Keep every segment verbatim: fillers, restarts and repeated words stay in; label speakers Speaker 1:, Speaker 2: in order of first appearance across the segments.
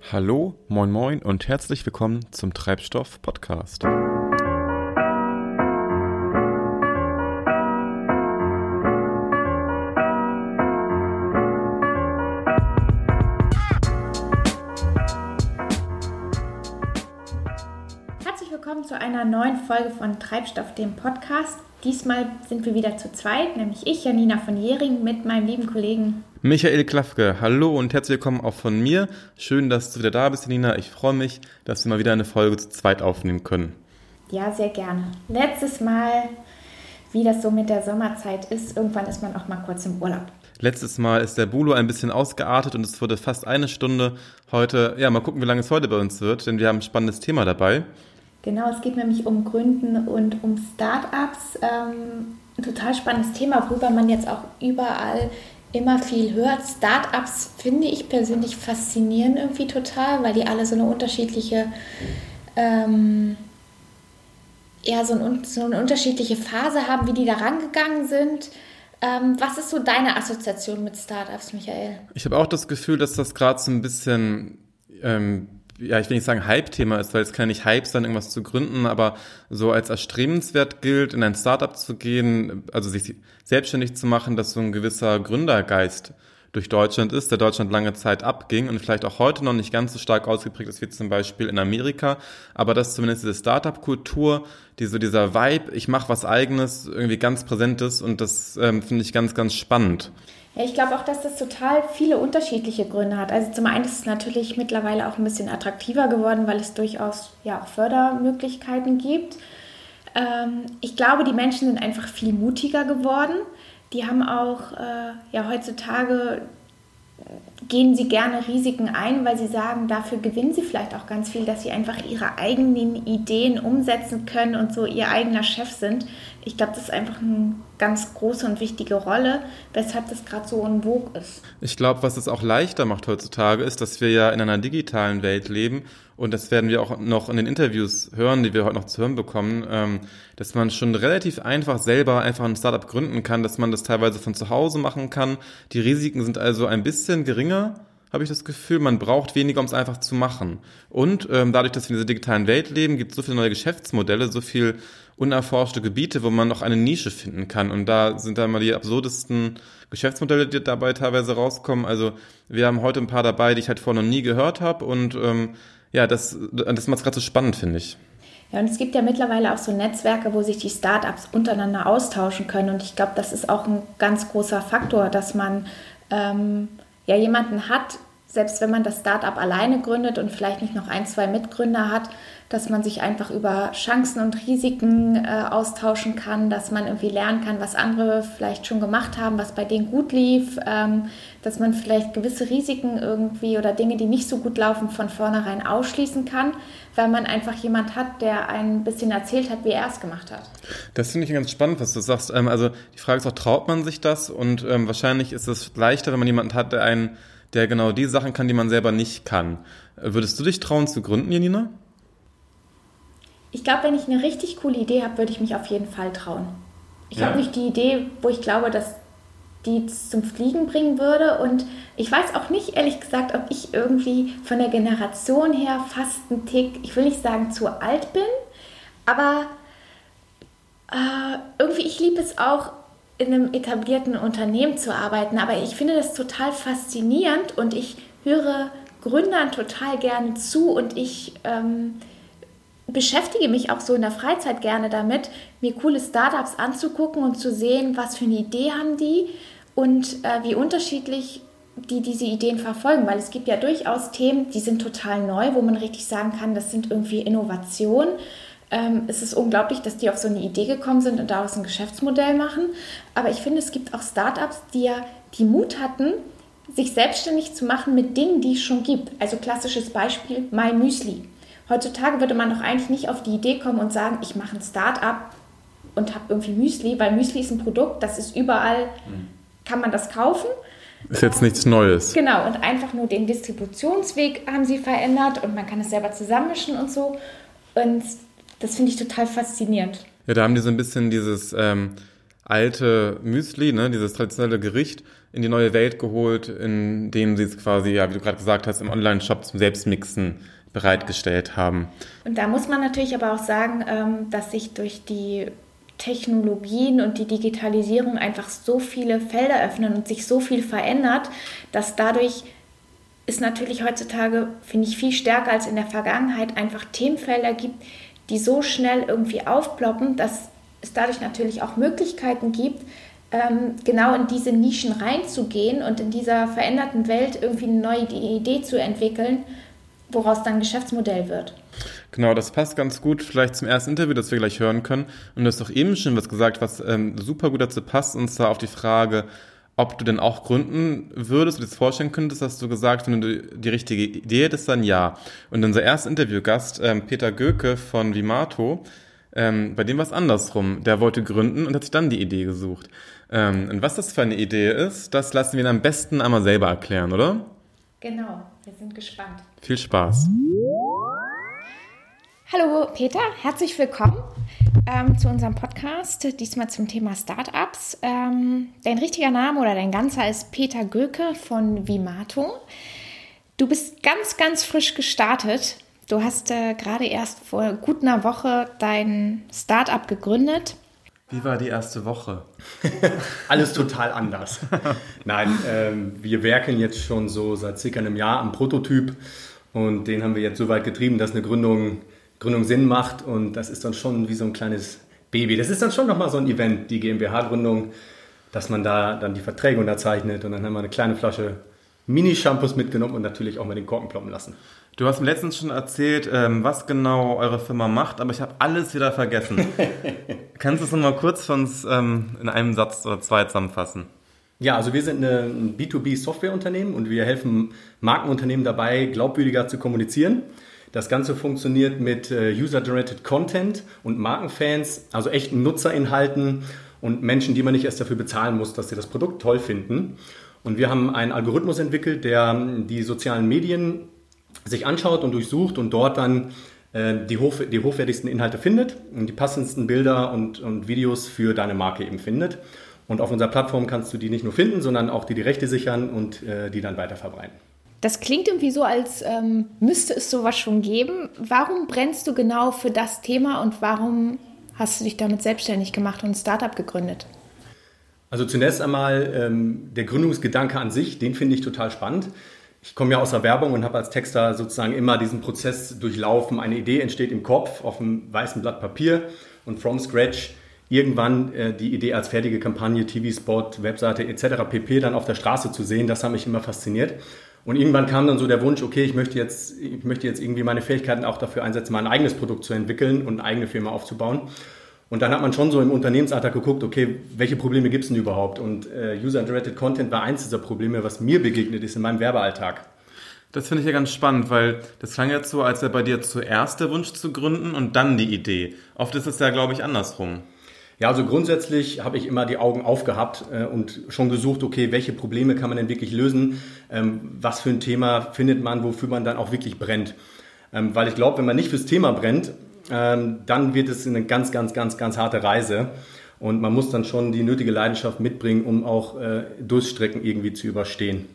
Speaker 1: Hallo, moin moin und herzlich willkommen zum Treibstoff-Podcast.
Speaker 2: Herzlich willkommen zu einer neuen Folge von Treibstoff, dem Podcast. Diesmal sind wir wieder zu zweit, nämlich ich, Janina von Jering, mit meinem lieben Kollegen
Speaker 1: Michael Klafke, hallo und herzlich willkommen auch von mir. Schön, dass du wieder da bist, Janina. Ich freue mich, dass wir mal wieder eine Folge zu zweit aufnehmen können.
Speaker 2: Ja, sehr gerne. Letztes Mal, wie das so mit der Sommerzeit ist, irgendwann ist man auch mal kurz im Urlaub.
Speaker 1: Letztes Mal ist der Bulo ein bisschen ausgeartet und es wurde fast eine Stunde. Heute, ja, mal gucken, wie lange es heute bei uns wird, denn wir haben ein spannendes Thema dabei.
Speaker 2: Genau, es geht nämlich um Gründen und um Startups. Ähm, ein total spannendes Thema, worüber man jetzt auch überall immer viel hört. Startups finde ich persönlich faszinieren irgendwie total, weil die alle so eine unterschiedliche, ähm, ja, so, ein, so eine unterschiedliche Phase haben, wie die da rangegangen sind. Ähm, was ist so deine Assoziation mit Startups, Michael?
Speaker 1: Ich habe auch das Gefühl, dass das gerade so ein bisschen ähm, ja, ich will nicht sagen Hype-Thema ist, weil es kann nicht Hype sein, irgendwas zu gründen, aber so als erstrebenswert gilt, in ein Startup zu gehen, also sich selbstständig zu machen, dass so ein gewisser Gründergeist durch Deutschland ist, der Deutschland lange Zeit abging und vielleicht auch heute noch nicht ganz so stark ausgeprägt ist wie zum Beispiel in Amerika, aber dass zumindest diese Startup-Kultur, die so dieser Vibe, ich mache was Eigenes, irgendwie ganz präsent ist und das ähm, finde ich ganz, ganz spannend.
Speaker 2: Ja, ich glaube auch, dass das total viele unterschiedliche Gründe hat. Also zum einen ist es natürlich mittlerweile auch ein bisschen attraktiver geworden, weil es durchaus ja auch Fördermöglichkeiten gibt. Ähm, ich glaube, die Menschen sind einfach viel mutiger geworden. Die haben auch äh, ja heutzutage gehen sie gerne Risiken ein, weil sie sagen, dafür gewinnen sie vielleicht auch ganz viel, dass sie einfach ihre eigenen Ideen umsetzen können und so ihr eigener Chef sind. Ich glaube, das ist einfach eine ganz große und wichtige Rolle, weshalb das gerade so en vogue ist.
Speaker 1: Ich glaube, was es auch leichter macht heutzutage, ist, dass wir ja in einer digitalen Welt leben und das werden wir auch noch in den Interviews hören, die wir heute noch zu hören bekommen, ähm, dass man schon relativ einfach selber einfach ein Startup gründen kann, dass man das teilweise von zu Hause machen kann. Die Risiken sind also ein bisschen geringer, habe ich das Gefühl. Man braucht weniger, um es einfach zu machen. Und ähm, dadurch, dass wir in dieser digitalen Welt leben, gibt es so viele neue Geschäftsmodelle, so viel unerforschte Gebiete, wo man noch eine Nische finden kann. Und da sind dann mal die absurdesten Geschäftsmodelle, die dabei teilweise rauskommen. Also wir haben heute ein paar dabei, die ich halt vorher noch nie gehört habe. Und ähm, ja, das, das macht es gerade so spannend, finde ich.
Speaker 2: Ja, und es gibt ja mittlerweile auch so Netzwerke, wo sich die Startups untereinander austauschen können. Und ich glaube, das ist auch ein ganz großer Faktor, dass man ähm, ja jemanden hat, selbst wenn man das Startup alleine gründet und vielleicht nicht noch ein, zwei Mitgründer hat, dass man sich einfach über Chancen und Risiken äh, austauschen kann, dass man irgendwie lernen kann, was andere vielleicht schon gemacht haben, was bei denen gut lief, ähm, dass man vielleicht gewisse Risiken irgendwie oder Dinge, die nicht so gut laufen, von vornherein ausschließen kann, weil man einfach jemand hat, der ein bisschen erzählt hat, wie er es gemacht hat.
Speaker 1: Das finde ich ganz spannend, was du sagst. Ähm, also die Frage ist auch, traut man sich das? Und ähm, wahrscheinlich ist es leichter, wenn man jemanden hat, der einen, der genau die Sachen kann, die man selber nicht kann. Würdest du dich trauen zu gründen, Janina?
Speaker 2: Ich glaube, wenn ich eine richtig coole Idee habe, würde ich mich auf jeden Fall trauen. Ich
Speaker 1: Ja.
Speaker 2: habe nicht die Idee, wo ich glaube, dass die zum Fliegen bringen würde. Und ich weiß auch nicht, ehrlich gesagt, ob ich irgendwie von der Generation her fast einen Tick, ich will nicht sagen zu alt bin, aber äh, irgendwie, ich liebe es auch, in einem etablierten Unternehmen zu arbeiten. Aber ich finde das total faszinierend und ich höre Gründern total gerne zu und ich ähm, beschäftige mich auch so in der Freizeit gerne damit, mir coole Startups anzugucken und zu sehen, was für eine Idee haben die und äh, wie unterschiedlich die diese Ideen verfolgen, weil es gibt ja durchaus Themen, die sind total neu, wo man richtig sagen kann, das sind irgendwie Innovationen. Ähm, es ist unglaublich, dass die auf so eine Idee gekommen sind und daraus ein Geschäftsmodell machen, aber ich finde, es gibt auch Startups, die ja die Mut hatten, sich selbstständig zu machen mit Dingen, die es schon gibt. Also klassisches Beispiel, My Müsli. Heutzutage würde man doch eigentlich nicht auf die Idee kommen und sagen, ich mache ein Start-up und habe irgendwie Müsli, weil Müsli ist ein Produkt, das ist überall, kann man das kaufen.
Speaker 1: Ist jetzt nichts Neues.
Speaker 2: Genau, und einfach nur den Distributionsweg haben sie verändert und man kann es selber zusammenmischen und so. Und das finde ich total faszinierend.
Speaker 1: Ja, da haben die so ein bisschen dieses ähm, alte Müsli, ne, dieses traditionelle Gericht, in die neue Welt geholt, in dem sie es quasi, ja, wie du gerade gesagt hast, im Online-Shop zum Selbstmixen bereitgestellt haben.
Speaker 2: Und da muss man natürlich aber auch sagen, ähm, dass sich durch die Technologien und die Digitalisierung einfach so viele Felder öffnen und sich so viel verändert, dass dadurch es natürlich heutzutage, finde ich, viel stärker als in der Vergangenheit einfach Themenfelder gibt, die so schnell irgendwie aufploppen, dass es dadurch natürlich auch Möglichkeiten gibt, ähm, genau in diese Nischen reinzugehen und in dieser veränderten Welt irgendwie eine neue Idee zu entwickeln, woraus dann ein Geschäftsmodell wird.
Speaker 1: Genau, das passt ganz gut vielleicht zum ersten Interview, das wir gleich hören können. Und du hast doch eben schon was gesagt, was ähm, super gut dazu passt, und zwar auf die Frage, ob du denn auch gründen würdest, du dir das vorstellen könntest, hast du gesagt, wenn du die richtige Idee hättest, dann ja. Und unser erster Interviewgast, ähm, Peter Göke von Vimato, ähm, bei dem war es andersrum. Der wollte gründen und hat sich dann die Idee gesucht. Ähm, und was das für eine Idee ist, das lassen wir ihn am besten einmal selber erklären, oder?
Speaker 2: Genau, wir sind gespannt.
Speaker 1: Viel Spaß.
Speaker 2: Hallo Peter, herzlich willkommen ähm, zu unserem Podcast, diesmal zum Thema Startups. Ähm, dein richtiger Name oder dein ganzer ist Peter Göke von Vimato. Du bist ganz, ganz frisch gestartet. Du hast äh, gerade erst vor gut einer Woche dein Startup gegründet.
Speaker 1: Wie war die erste Woche?
Speaker 3: Alles total anders. Nein, ähm, wir werkeln jetzt schon so seit circa einem Jahr am Prototyp und den haben wir jetzt so weit getrieben, dass eine Gründung, Gründung Sinn macht, und das ist dann schon wie so ein kleines Baby. Das ist dann schon nochmal so ein Event, die GmbH-Gründung, dass man da dann die Verträge unterzeichnet, und dann haben wir eine kleine Flasche Mini-Shampoos mitgenommen und natürlich auch mal den Korken ploppen lassen.
Speaker 1: Du hast mir letztens schon erzählt, was genau eure Firma macht, aber ich habe alles wieder vergessen. Kannst du es nochmal kurz für uns in einem Satz oder zwei zusammenfassen?
Speaker 3: Ja, also wir sind ein B zwei B Softwareunternehmen und wir helfen Markenunternehmen dabei, glaubwürdiger zu kommunizieren. Das Ganze funktioniert mit User-Generated Content und Markenfans, also echten Nutzerinhalten und Menschen, die man nicht erst dafür bezahlen muss, dass sie das Produkt toll finden. Und wir haben einen Algorithmus entwickelt, der die sozialen Medien sich anschaut und durchsucht und dort dann äh, die, hoch, die hochwertigsten Inhalte findet und die passendsten Bilder und, und Videos für deine Marke eben findet. Und auf unserer Plattform kannst du die nicht nur finden, sondern auch die, die Rechte sichern und äh, die dann weiter verbreiten.
Speaker 2: Das klingt irgendwie so, als ähm, müsste es sowas schon geben. Warum brennst du genau für das Thema und warum hast du dich damit selbstständig gemacht und ein Startup gegründet?
Speaker 3: Also zunächst einmal ähm, der Gründungsgedanke an sich, den finde ich total spannend. Ich komme ja aus der Werbung und habe als Texter sozusagen immer diesen Prozess durchlaufen. Eine Idee entsteht im Kopf auf einem weißen Blatt Papier und from scratch irgendwann äh, die Idee als fertige Kampagne, T V-Spot, Webseite et cetera pp. Dann auf der Straße zu sehen, das hat mich immer fasziniert. Und irgendwann kam dann so der Wunsch, okay, ich möchte jetzt, ich möchte jetzt irgendwie meine Fähigkeiten auch dafür einsetzen, mein eigenes Produkt zu entwickeln und eine eigene Firma aufzubauen. Und dann hat man schon so im Unternehmensalltag geguckt, okay, welche Probleme gibt es denn überhaupt? Und äh, User-Generated Content war eins dieser Probleme, was mir begegnet ist in meinem Werbealltag.
Speaker 1: Das finde ich ja ganz spannend, weil das klang jetzt so, als wäre bei dir zuerst der Wunsch zu gründen und dann die Idee. Oft ist es ja, glaube ich, andersrum.
Speaker 3: Ja, also grundsätzlich habe ich immer die Augen aufgehabt äh, und schon gesucht, okay, welche Probleme kann man denn wirklich lösen? Ähm, was für ein Thema findet man, wofür man dann auch wirklich brennt? Ähm, weil ich glaube, wenn man nicht fürs Thema brennt, ähm, dann wird es eine ganz, ganz, ganz, ganz harte Reise. Und man muss dann schon die nötige Leidenschaft mitbringen, um auch äh, Durststrecken irgendwie zu überstehen.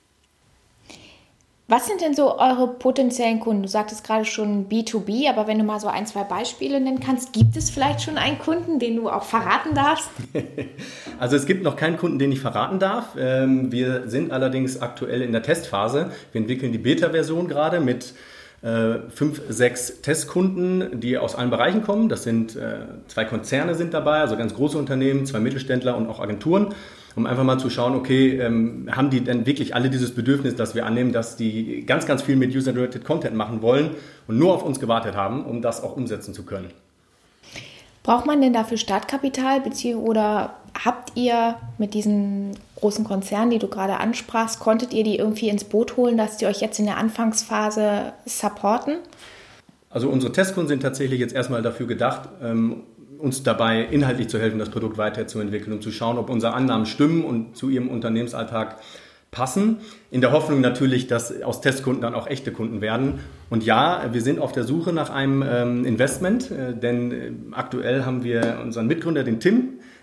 Speaker 2: Was sind denn so eure potenziellen Kunden? Du sagtest gerade schon B zwei B, aber wenn du mal so ein, zwei Beispiele nennen kannst, gibt es vielleicht schon einen Kunden, den du auch verraten darfst?
Speaker 3: Also es gibt noch keinen Kunden, den ich verraten darf. Wir sind allerdings aktuell in der Testphase. Wir entwickeln die Beta-Version gerade mit fünf, sechs Testkunden, die aus allen Bereichen kommen. Das sind zwei Konzerne sind dabei, also ganz große Unternehmen, zwei Mittelständler und auch Agenturen. Um einfach mal zu schauen, okay, ähm, haben die denn wirklich alle dieses Bedürfnis, dass wir annehmen, dass die ganz, ganz viel mit User-Generated Content machen wollen und nur auf uns gewartet haben, um das auch umsetzen zu können.
Speaker 2: Braucht man denn dafür Startkapital, beziehungsweise oder habt ihr mit diesen großen Konzernen, die du gerade ansprachst, konntet ihr die irgendwie ins Boot holen, dass die euch jetzt in der Anfangsphase supporten?
Speaker 3: Also unsere Testkunden sind tatsächlich jetzt erstmal dafür gedacht, ähm, uns dabei inhaltlich zu helfen, das Produkt weiterzuentwickeln und zu schauen, ob unsere Annahmen stimmen und zu ihrem Unternehmensalltag passen. In der Hoffnung natürlich, dass aus Testkunden dann auch echte Kunden werden. Und ja, wir sind auf der Suche nach einem ähm, Investment, äh, denn äh, aktuell haben wir unseren Mitgründer, den Tim,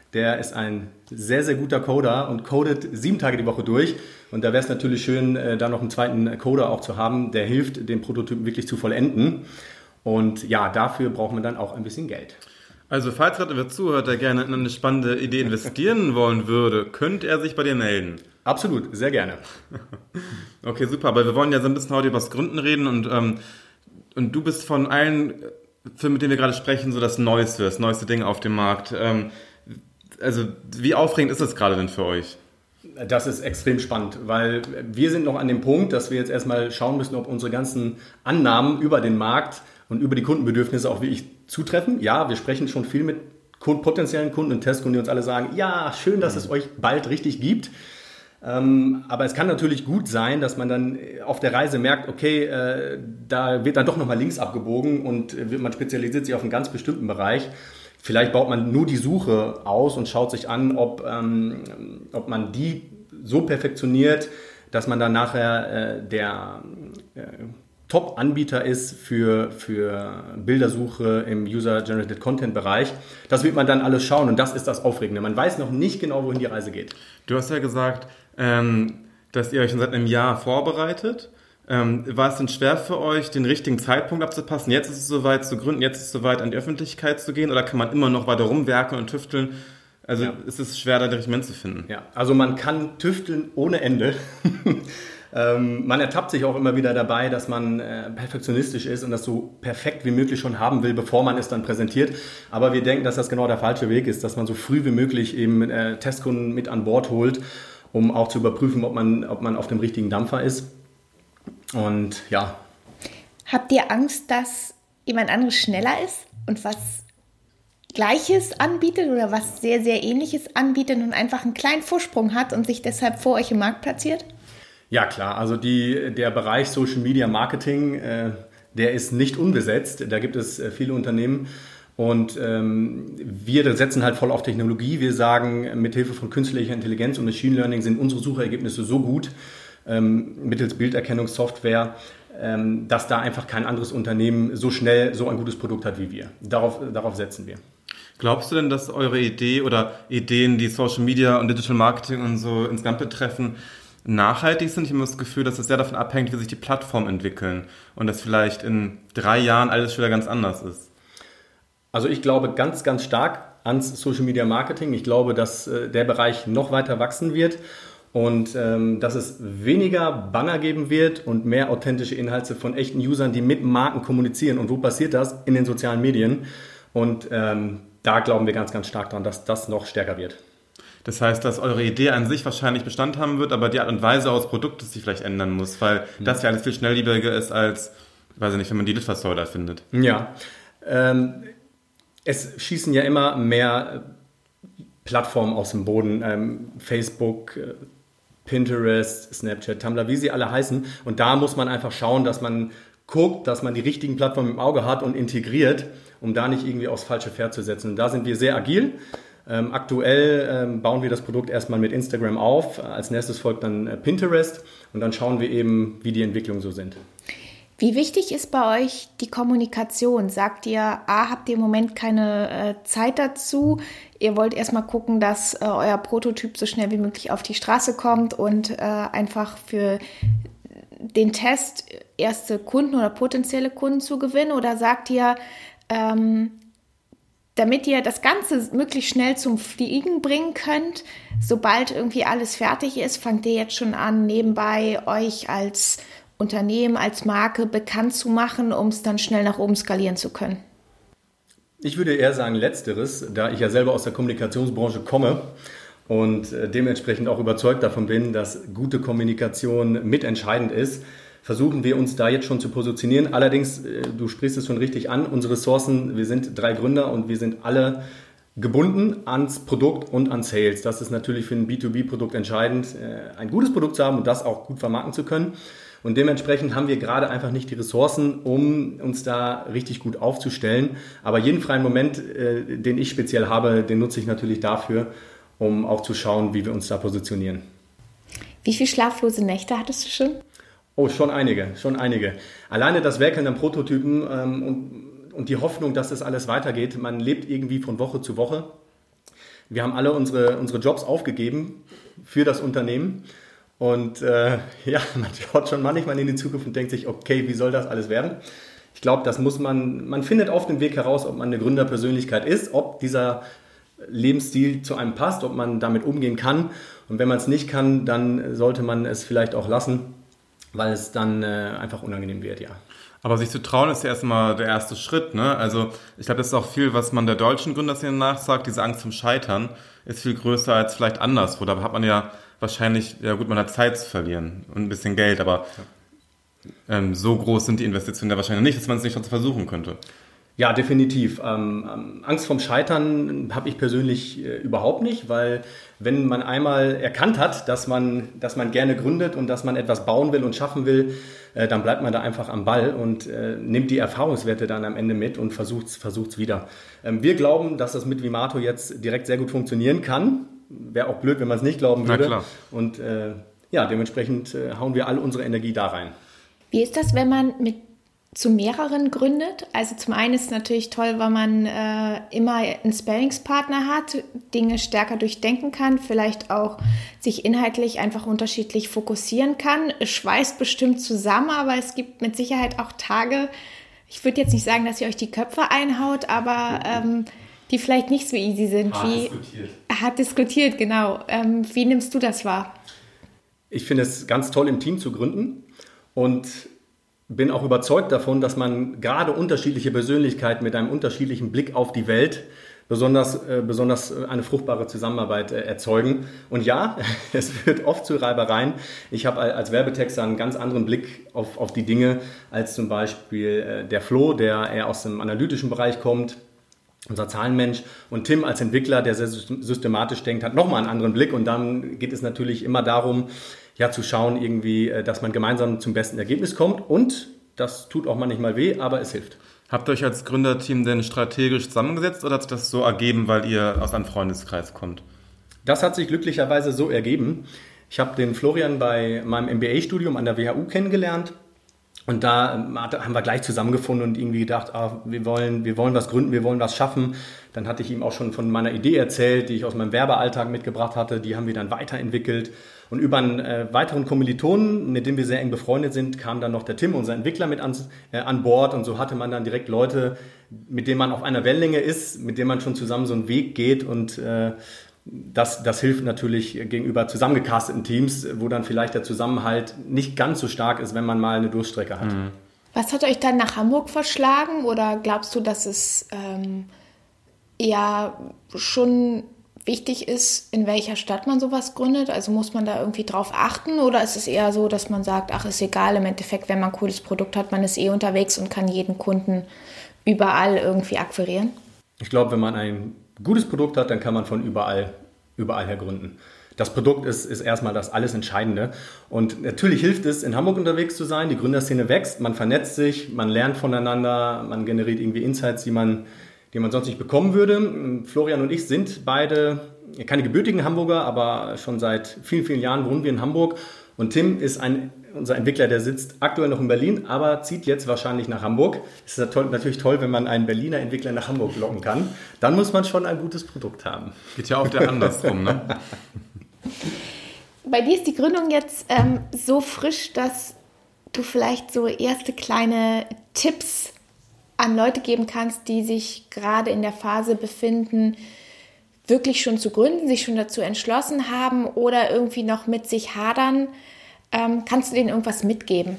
Speaker 3: Der ist ein sehr, sehr guter Coder und codet sieben Tage die Woche durch. Und da wäre es natürlich schön, da noch einen zweiten Coder auch zu haben, der hilft, den Prototypen wirklich zu vollenden. Und ja, dafür braucht man dann auch ein bisschen Geld.
Speaker 1: Also falls gerade wer zuhört, der gerne in eine spannende Idee investieren wollen würde, könnte er sich bei dir melden?
Speaker 3: Absolut, sehr gerne.
Speaker 1: Okay, super. Aber wir wollen ja so ein bisschen heute über das Gründen reden und, ähm, und du bist von allen Firmen, mit denen wir gerade sprechen, so das Neueste, das neueste Ding auf dem Markt. Ähm, also wie aufregend ist das gerade denn für euch?
Speaker 3: Das ist extrem spannend, weil wir sind noch an dem Punkt, dass wir jetzt erstmal schauen müssen, ob unsere ganzen Annahmen über den Markt und über die Kundenbedürfnisse auch wirklich zutreffen. Ja, wir sprechen schon viel mit potenziellen Kunden und Testkunden, die uns alle sagen, ja, schön, dass es euch bald richtig gibt. Ähm, aber es kann natürlich gut sein, dass man dann auf der Reise merkt, okay, äh, da wird dann doch nochmal links abgebogen und äh, man spezialisiert sich auf einen ganz bestimmten Bereich. Vielleicht baut man nur die Suche aus und schaut sich an, ob, ähm, ob man die so perfektioniert, dass man dann nachher äh, der äh, Top-Anbieter ist für, für Bildersuche im User-Generated Content-Bereich. Das wird man dann alles schauen und das ist das Aufregende. Man weiß noch nicht genau, wohin die Reise geht.
Speaker 1: Du hast ja gesagt, ähm, dass ihr euch schon seit einem Jahr vorbereitet. Ähm, war es denn schwer für euch, den richtigen Zeitpunkt abzupassen? Jetzt ist es soweit zu gründen, jetzt ist es soweit an die Öffentlichkeit zu gehen oder kann man immer noch weiter rumwerken und tüfteln? Also ja. Ist es schwer, da den richtigen Moment zu finden?
Speaker 3: Ja, also man kann tüfteln ohne Ende. ähm, man ertappt sich auch immer wieder dabei, dass man äh, perfektionistisch ist und das so perfekt wie möglich schon haben will, bevor man es dann präsentiert. Aber wir denken, dass das genau der falsche Weg ist, dass man so früh wie möglich eben äh, Testkunden mit an Bord holt, um auch zu überprüfen, ob man, ob man auf dem richtigen Dampfer ist. Und ja.
Speaker 2: Habt ihr Angst, dass jemand anderes schneller ist und was Gleiches anbietet oder was sehr, sehr Ähnliches anbietet und einfach einen kleinen Vorsprung hat und sich deshalb vor euch im Markt platziert?
Speaker 3: Ja, klar. Also die, der Bereich Social Media Marketing, äh, der ist nicht unbesetzt. Da gibt es äh, viele Unternehmen. Und ähm, wir setzen halt voll auf Technologie. Wir sagen, mit Hilfe von künstlicher Intelligenz und Machine Learning sind unsere Suchergebnisse so gut, ähm, mittels Bilderkennungssoftware, ähm, dass da einfach kein anderes Unternehmen so schnell so ein gutes Produkt hat wie wir. Darauf, darauf setzen wir.
Speaker 1: Glaubst du denn, dass eure Idee oder Ideen, die Social Media und Digital Marketing und so insgesamt betreffen, nachhaltig sind? Ich habe das Gefühl, dass es sehr davon abhängt, wie sich die Plattformen entwickeln und dass vielleicht in drei Jahren alles schon wieder ganz anders ist.
Speaker 3: Also ich glaube ganz, ganz stark ans Social Media Marketing. Ich glaube, dass äh, der Bereich noch weiter wachsen wird und ähm, dass es weniger Banner geben wird und mehr authentische Inhalte von echten Usern, die mit Marken kommunizieren. Und wo passiert das? In den sozialen Medien. Und ähm, da glauben wir ganz, ganz stark dran, dass das noch stärker wird.
Speaker 1: Das heißt, dass eure Idee an sich wahrscheinlich Bestand haben wird, aber die Art und Weise aus Produktes sich vielleicht ändern muss, weil mhm. das ja alles viel schnelllebiger ist als, weiß ich nicht, wenn man die Litfaßsäule erfindet.
Speaker 3: Ja, ähm, es schießen ja immer mehr Plattformen aus dem Boden, ähm, Facebook, äh, Pinterest, Snapchat, Tumblr, wie sie alle heißen. Und da muss man einfach schauen, dass man guckt, dass man die richtigen Plattformen im Auge hat und integriert, um da nicht irgendwie aufs falsche Pferd zu setzen. Und da sind wir sehr agil. Ähm, aktuell ähm, bauen wir das Produkt erstmal mit Instagram auf. Als nächstes folgt dann äh, Pinterest und dann schauen wir eben, wie die Entwicklungen so sind.
Speaker 2: Wie wichtig ist bei euch die Kommunikation? Sagt ihr, A, habt ihr im Moment keine äh, Zeit dazu? Ihr wollt erstmal gucken, dass äh, euer Prototyp so schnell wie möglich auf die Straße kommt und äh, einfach für den Test erste Kunden oder potenzielle Kunden zu gewinnen? Oder sagt ihr, ähm, damit ihr das Ganze möglichst schnell zum Fliegen bringen könnt, sobald irgendwie alles fertig ist, fangt ihr jetzt schon an, nebenbei euch als Unternehmen, als Marke bekannt zu machen, um es dann schnell nach oben skalieren zu können?
Speaker 3: Ich würde eher sagen Letzteres, da ich ja selber aus der Kommunikationsbranche komme und dementsprechend auch überzeugt davon bin, dass gute Kommunikation mitentscheidend ist, versuchen wir uns da jetzt schon zu positionieren. Allerdings, du sprichst es schon richtig an, unsere Ressourcen, wir sind drei Gründer und wir sind alle gebunden ans Produkt und an Sales. Das ist natürlich für ein B zwei B-Produkt entscheidend, ein gutes Produkt zu haben und das auch gut vermarkten zu können. Und dementsprechend haben wir gerade einfach nicht die Ressourcen, um uns da richtig gut aufzustellen. Aber jeden freien Moment, äh, den ich speziell habe, den nutze ich natürlich dafür, um auch zu schauen, wie wir uns da positionieren.
Speaker 2: Wie viele schlaflose Nächte hattest du schon?
Speaker 3: Oh, schon einige, schon einige. Alleine das Werkeln an Prototypen ähm, und, und die Hoffnung, dass das alles weitergeht. Man lebt irgendwie von Woche zu Woche. Wir haben alle unsere, unsere Jobs aufgegeben für das Unternehmen. Und äh, ja, man schaut schon manchmal in die Zukunft und denkt sich, okay, wie soll das alles werden? Ich glaube, das muss man, man findet auf dem Weg heraus, ob man eine Gründerpersönlichkeit ist, ob dieser Lebensstil zu einem passt, ob man damit umgehen kann. Und wenn man es nicht kann, dann sollte man es vielleicht auch lassen, weil es dann äh, einfach unangenehm wird, ja.
Speaker 1: Aber sich zu trauen ist ja erstmal der erste Schritt, ne? Also ich glaube, das ist auch viel, was man der deutschen Gründerszene nachsagt. Diese Angst zum Scheitern ist viel größer als vielleicht anderswo. Da hat man ja wahrscheinlich, ja gut, man hat Zeit zu verlieren und ein bisschen Geld, aber ähm, so groß sind die Investitionen ja wahrscheinlich nicht, dass man es nicht trotzdem versuchen könnte.
Speaker 3: Ja, definitiv. Ähm, Angst vorm Scheitern habe ich persönlich äh, überhaupt nicht, weil wenn man einmal erkannt hat, dass man, dass man gerne gründet und dass man etwas bauen will und schaffen will, äh, dann bleibt man da einfach am Ball und äh, nimmt die Erfahrungswerte dann am Ende mit und versucht es wieder. Ähm, wir glauben, dass das mit Vimato jetzt direkt sehr gut funktionieren kann. Wäre auch blöd, wenn man es nicht glauben würde.
Speaker 1: Na klar.
Speaker 3: Und äh, ja, dementsprechend äh, hauen wir all unsere Energie da rein.
Speaker 2: Wie ist das, wenn man mit zu mehreren gründet? Also zum einen ist es natürlich toll, weil man äh, immer einen Sparringspartner hat, Dinge stärker durchdenken kann, vielleicht auch sich inhaltlich einfach unterschiedlich fokussieren kann. Es schweißt bestimmt zusammen, aber es gibt mit Sicherheit auch Tage, ich würde jetzt nicht sagen, dass ihr euch die Köpfe einhaut, aber ähm, die vielleicht nicht so easy sind.
Speaker 1: Hart
Speaker 2: wie,
Speaker 1: diskutiert.
Speaker 2: Hart diskutiert, genau. Ähm, wie nimmst du das wahr?
Speaker 3: Ich finde es ganz toll, im Team zu gründen und bin auch überzeugt davon, dass man gerade unterschiedliche Persönlichkeiten mit einem unterschiedlichen Blick auf die Welt besonders, äh, besonders eine fruchtbare Zusammenarbeit äh, erzeugen. Und ja, es führt oft zu Reibereien. Ich habe als Werbetexter einen ganz anderen Blick auf, auf die Dinge als zum Beispiel äh, der Flo, der eher aus dem analytischen Bereich kommt, unser Zahlenmensch. Und Tim als Entwickler, der sehr systematisch denkt, hat nochmal einen anderen Blick. Und dann geht es natürlich immer darum, ja, zu schauen, irgendwie, dass man gemeinsam zum besten Ergebnis kommt. Und das tut auch manchmal weh, aber es hilft.
Speaker 1: Habt ihr euch als Gründerteam denn strategisch zusammengesetzt oder hat sich das so ergeben, weil ihr aus einem Freundeskreis kommt?
Speaker 3: Das hat sich glücklicherweise so ergeben. Ich habe den Florian bei meinem M B A-Studium an der W H U kennengelernt. Und da haben wir gleich zusammengefunden und irgendwie gedacht, ah, wir wollen, wir wollen was gründen, wir wollen was schaffen. Dann hatte ich ihm auch schon von meiner Idee erzählt, die ich aus meinem Werbealltag mitgebracht hatte. Die haben wir dann weiterentwickelt. Und über einen äh, weiteren Kommilitonen, mit dem wir sehr eng befreundet sind, kam dann noch der Tim, unser Entwickler, mit an, äh, an Bord. Und so hatte man dann direkt Leute, mit denen man auf einer Wellenlänge ist, mit denen man schon zusammen so einen Weg geht. Und äh, das, das hilft natürlich gegenüber zusammengecasteten Teams, wo dann vielleicht der Zusammenhalt nicht ganz so stark ist, wenn man mal eine Durchstrecke hat. Mhm.
Speaker 2: Was hat euch dann nach Hamburg verschlagen? Oder glaubst du, dass es ähm, eher schon wichtig ist, in welcher Stadt man sowas gründet? Also muss man da irgendwie drauf achten? Oder ist es eher so, dass man sagt, ach, ist egal, im Endeffekt, wenn man ein cooles Produkt hat, man ist eh unterwegs und kann jeden Kunden überall irgendwie akquirieren?
Speaker 3: Ich glaube, wenn man ein gutes Produkt hat, dann kann man von überall, überall her gründen. Das Produkt ist, ist erstmal das alles Entscheidende. Und natürlich hilft es, in Hamburg unterwegs zu sein. Die Gründerszene wächst, man vernetzt sich, man lernt voneinander, man generiert irgendwie Insights, die man, die man sonst nicht bekommen würde. Florian und ich sind beide keine gebürtigen Hamburger, aber schon seit vielen, vielen Jahren wohnen wir in Hamburg. Und Tim ist ein, unser Entwickler, der sitzt aktuell noch in Berlin, aber zieht jetzt wahrscheinlich nach Hamburg. Es ist natürlich toll, wenn man einen Berliner Entwickler nach Hamburg locken kann. Dann muss man schon ein gutes Produkt haben.
Speaker 1: Geht ja auch der andersrum, ne?
Speaker 2: Bei dir ist die Gründung jetzt ähm, so frisch, dass du vielleicht so erste kleine Tipps an Leute geben kannst, die sich gerade in der Phase befinden, wirklich schon zu gründen, sich schon dazu entschlossen haben oder irgendwie noch mit sich hadern. Ähm, kannst du denen irgendwas mitgeben?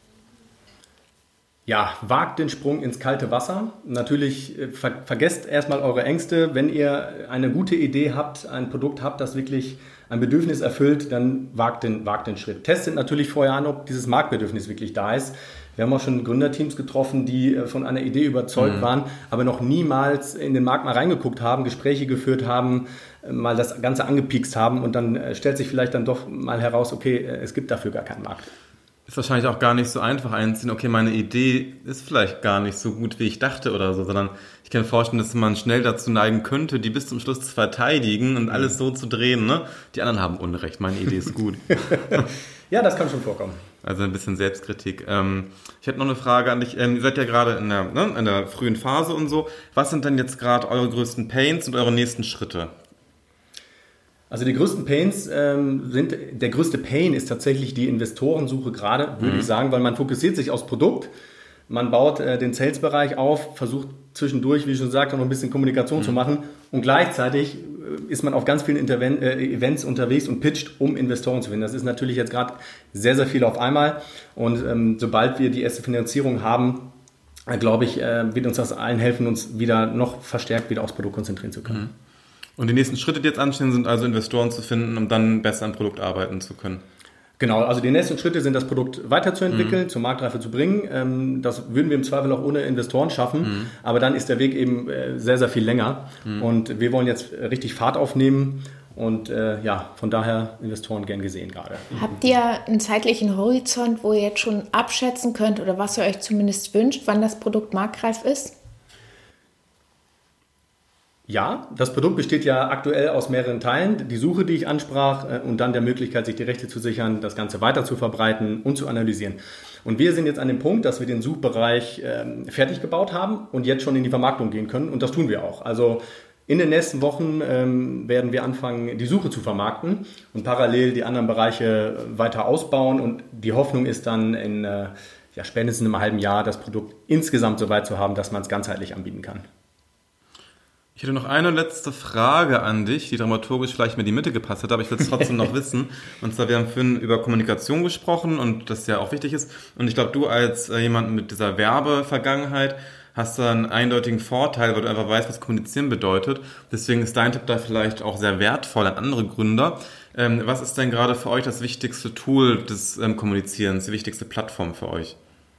Speaker 3: Ja, wagt den Sprung ins kalte Wasser. Natürlich äh, ver- vergesst erstmal eure Ängste. Wenn ihr eine gute Idee habt, ein Produkt habt, das wirklich ein Bedürfnis erfüllt, dann wagt den, wagt den Schritt. Testet natürlich vorher an, ob dieses Marktbedürfnis wirklich da ist. Wir haben auch schon Gründerteams getroffen, die von einer Idee überzeugt mhm. waren, aber noch niemals in den Markt mal reingeguckt haben, Gespräche geführt haben, mal das Ganze angepiekst haben und dann stellt sich vielleicht dann doch mal heraus, okay, es gibt dafür gar keinen Markt.
Speaker 1: Ist wahrscheinlich auch gar nicht so einfach einziehen, okay, meine Idee ist vielleicht gar nicht so gut, wie ich dachte oder so, sondern ich kann mir vorstellen, dass man schnell dazu neigen könnte, die bis zum Schluss zu verteidigen und alles so zu drehen, ne? Die anderen haben Unrecht, meine Idee ist gut.
Speaker 3: Ja, das kann schon vorkommen.
Speaker 1: Also ein bisschen Selbstkritik. Ähm, ich hätte noch eine Frage an dich. Ähm, ihr seid ja gerade in der, ne, in der frühen Phase und so. Was sind denn jetzt gerade eure größten Pains und eure nächsten Schritte?
Speaker 3: Also die größten Pains ähm, sind, der größte Pain ist tatsächlich die Investorensuche gerade, würde mhm. ich sagen, weil man fokussiert sich aufs Produkt, man baut äh, den Sales-Bereich auf, versucht zwischendurch, wie ich schon sagte, noch ein bisschen Kommunikation mhm. zu machen und gleichzeitig äh, ist man auf ganz vielen Interven- äh, Events unterwegs und pitcht, um Investoren zu finden. Das ist natürlich jetzt gerade sehr, sehr viel auf einmal und ähm, sobald wir die erste Finanzierung haben, äh, glaube ich, äh, wird uns das allen helfen, uns wieder noch verstärkt wieder aufs Produkt konzentrieren zu können.
Speaker 1: Mhm. Und die nächsten Schritte, die jetzt anstehen, sind also Investoren zu finden, um dann besser am Produkt arbeiten zu können.
Speaker 3: Genau, also die nächsten Schritte sind, das Produkt weiterzuentwickeln, mhm. zur Marktreife zu bringen. Das würden wir im Zweifel auch ohne Investoren schaffen, mhm. aber dann ist der Weg eben sehr, sehr viel länger. Mhm. Und wir wollen jetzt richtig Fahrt aufnehmen und äh, ja, von daher Investoren gern gesehen gerade.
Speaker 2: Habt ihr einen zeitlichen Horizont, wo ihr jetzt schon abschätzen könnt oder was ihr euch zumindest wünscht, wann das Produkt marktreif ist?
Speaker 3: Ja, das Produkt besteht ja aktuell aus mehreren Teilen. Die Suche, die ich ansprach und dann der Möglichkeit, sich die Rechte zu sichern, das Ganze weiter zu verbreiten und zu analysieren. Und wir sind jetzt an dem Punkt, dass wir den Suchbereich ähm, fertig gebaut haben und jetzt schon in die Vermarktung gehen können. Und das tun wir auch. Also in den nächsten Wochen ähm, werden wir anfangen, die Suche zu vermarkten und parallel die anderen Bereiche weiter ausbauen. Und die Hoffnung ist dann in äh, ja, spätestens einem halben Jahr das Produkt insgesamt so weit zu haben, dass man es ganzheitlich anbieten kann.
Speaker 1: Ich hätte noch eine letzte Frage an dich, die dramaturgisch vielleicht mir in die Mitte gepasst hat, aber ich will es trotzdem noch wissen. Und zwar, wir haben vorhin über Kommunikation gesprochen und das ja auch wichtig ist. Und ich glaube, du als äh, jemand mit dieser Werbevergangenheit hast da einen eindeutigen Vorteil, weil du einfach weißt, was Kommunizieren bedeutet. Deswegen ist dein Tipp da vielleicht auch sehr wertvoll an andere Gründer. Ähm, was ist denn gerade für euch das wichtigste Tool des ähm, Kommunizierens, die wichtigste Plattform für euch?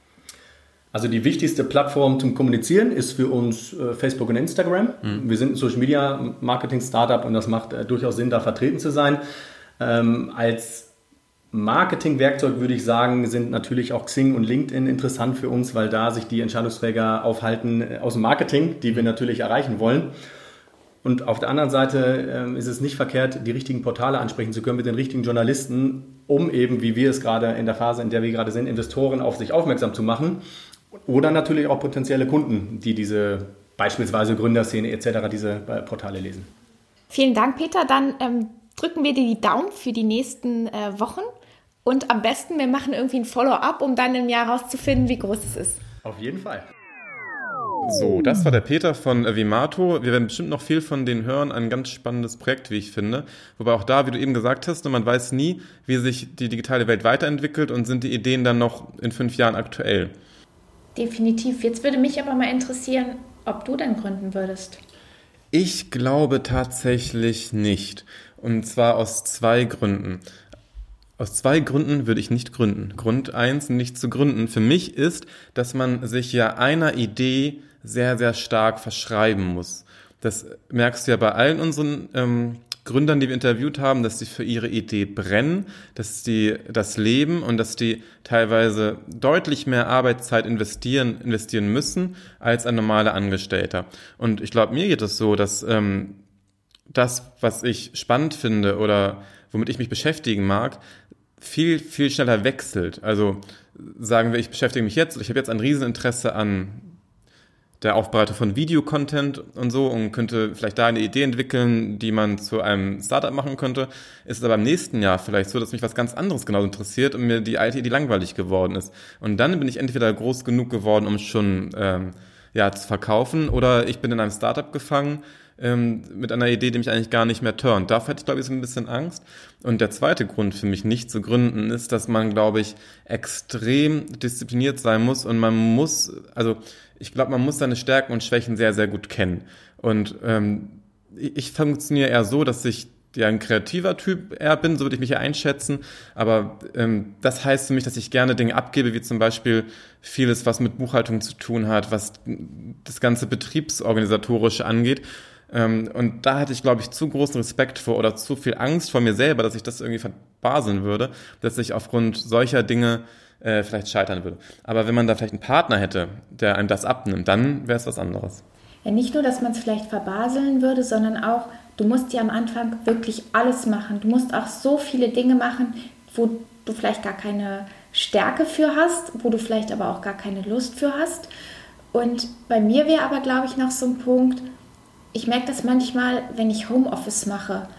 Speaker 3: Also die wichtigste Plattform zum Kommunizieren ist für uns äh, Facebook und Instagram. Mhm. Wir sind ein Social Media Marketing Startup und das macht äh, durchaus Sinn, da vertreten zu sein. Ähm, als Marketingwerkzeug würde ich sagen, sind natürlich auch Xing und LinkedIn interessant für uns, weil da sich die Entscheidungsträger aufhalten äh, aus dem Marketing, die wir natürlich erreichen wollen. Und auf der anderen Seite äh, ist es nicht verkehrt, die richtigen Portale ansprechen zu können mit den richtigen Journalisten, um eben, wie wir es gerade in der Phase, in der wir gerade sind, Investoren auf sich aufmerksam zu machen. Oder natürlich auch potenzielle Kunden, die diese beispielsweise Gründerszene et cetera diese Portale lesen.
Speaker 2: Vielen Dank, Peter. Dann ähm, drücken wir dir die Daumen für die nächsten äh, Wochen. Und am besten, wir machen irgendwie ein Follow-up, um dann im Jahr herauszufinden, wie groß es ist.
Speaker 3: Auf jeden Fall.
Speaker 1: So, das war der Peter von Vimato. Wir werden bestimmt noch viel von denen hören. Ein ganz spannendes Projekt, wie ich finde. Wobei auch da, wie du eben gesagt hast, man weiß nie, wie sich die digitale Welt weiterentwickelt und sind die Ideen dann noch in fünf Jahren aktuell.
Speaker 2: Definitiv. Jetzt würde mich aber mal interessieren, ob du denn gründen würdest.
Speaker 1: Ich glaube tatsächlich nicht. Und zwar aus zwei Gründen. Aus zwei Gründen würde ich nicht gründen. Grund eins, nicht zu gründen, für mich ist, dass man sich ja einer Idee sehr, sehr stark verschreiben muss. Das merkst du ja bei allen unseren ähm, Gründern, die wir interviewt haben, dass sie für ihre Idee brennen, dass sie das leben und dass die teilweise deutlich mehr Arbeitszeit investieren, investieren müssen als ein normaler Angestellter. Und ich glaube, mir geht es so, dass ähm, das, was ich spannend finde oder womit ich mich beschäftigen mag, viel, viel schneller wechselt. Also sagen wir, ich beschäftige mich jetzt, ich habe jetzt ein Rieseninteresse an der Aufbereitung von Videocontent und so und könnte vielleicht da eine Idee entwickeln, die man zu einem Startup machen könnte. Ist es aber im nächsten Jahr vielleicht so, dass mich was ganz anderes genauso interessiert und mir die alte Idee langweilig geworden ist. Und dann bin ich entweder groß genug geworden, um es schon ähm, ja, zu verkaufen, oder ich bin in einem Startup gefangen ähm, mit einer Idee, die mich eigentlich gar nicht mehr turnt. Dafür hätte ich, glaube ich, so ein bisschen Angst. Und der zweite Grund für mich nicht zu gründen ist, dass man, glaube ich, extrem diszipliniert sein muss und man muss, also ich glaube, man muss seine Stärken und Schwächen sehr, sehr gut kennen. Und ähm, ich funktioniere eher so, dass ich ja ein kreativer Typ eher bin, so würde ich mich ja einschätzen. Aber ähm, das heißt für mich, dass ich gerne Dinge abgebe, wie zum Beispiel vieles, was mit Buchhaltung zu tun hat, was das ganze Betriebsorganisatorische angeht. Ähm, und da hatte ich, glaube ich, zu großen Respekt vor oder zu viel Angst vor mir selber, dass ich das irgendwie verbaseln würde, dass ich aufgrund solcher Dinge äh, vielleicht scheitern würde. Aber wenn man da vielleicht einen Partner hätte, der einem das abnimmt, dann wäre es was anderes.
Speaker 2: Ja, nicht nur, dass man es vielleicht verbaseln würde, sondern auch, du musst ja am Anfang wirklich alles machen. Du musst auch so viele Dinge machen, wo du vielleicht gar keine Stärke für hast, wo du vielleicht aber auch gar keine Lust für hast. Und bei mir wäre aber, glaube ich, noch so ein Punkt, ich merke das manchmal, wenn ich Homeoffice mache,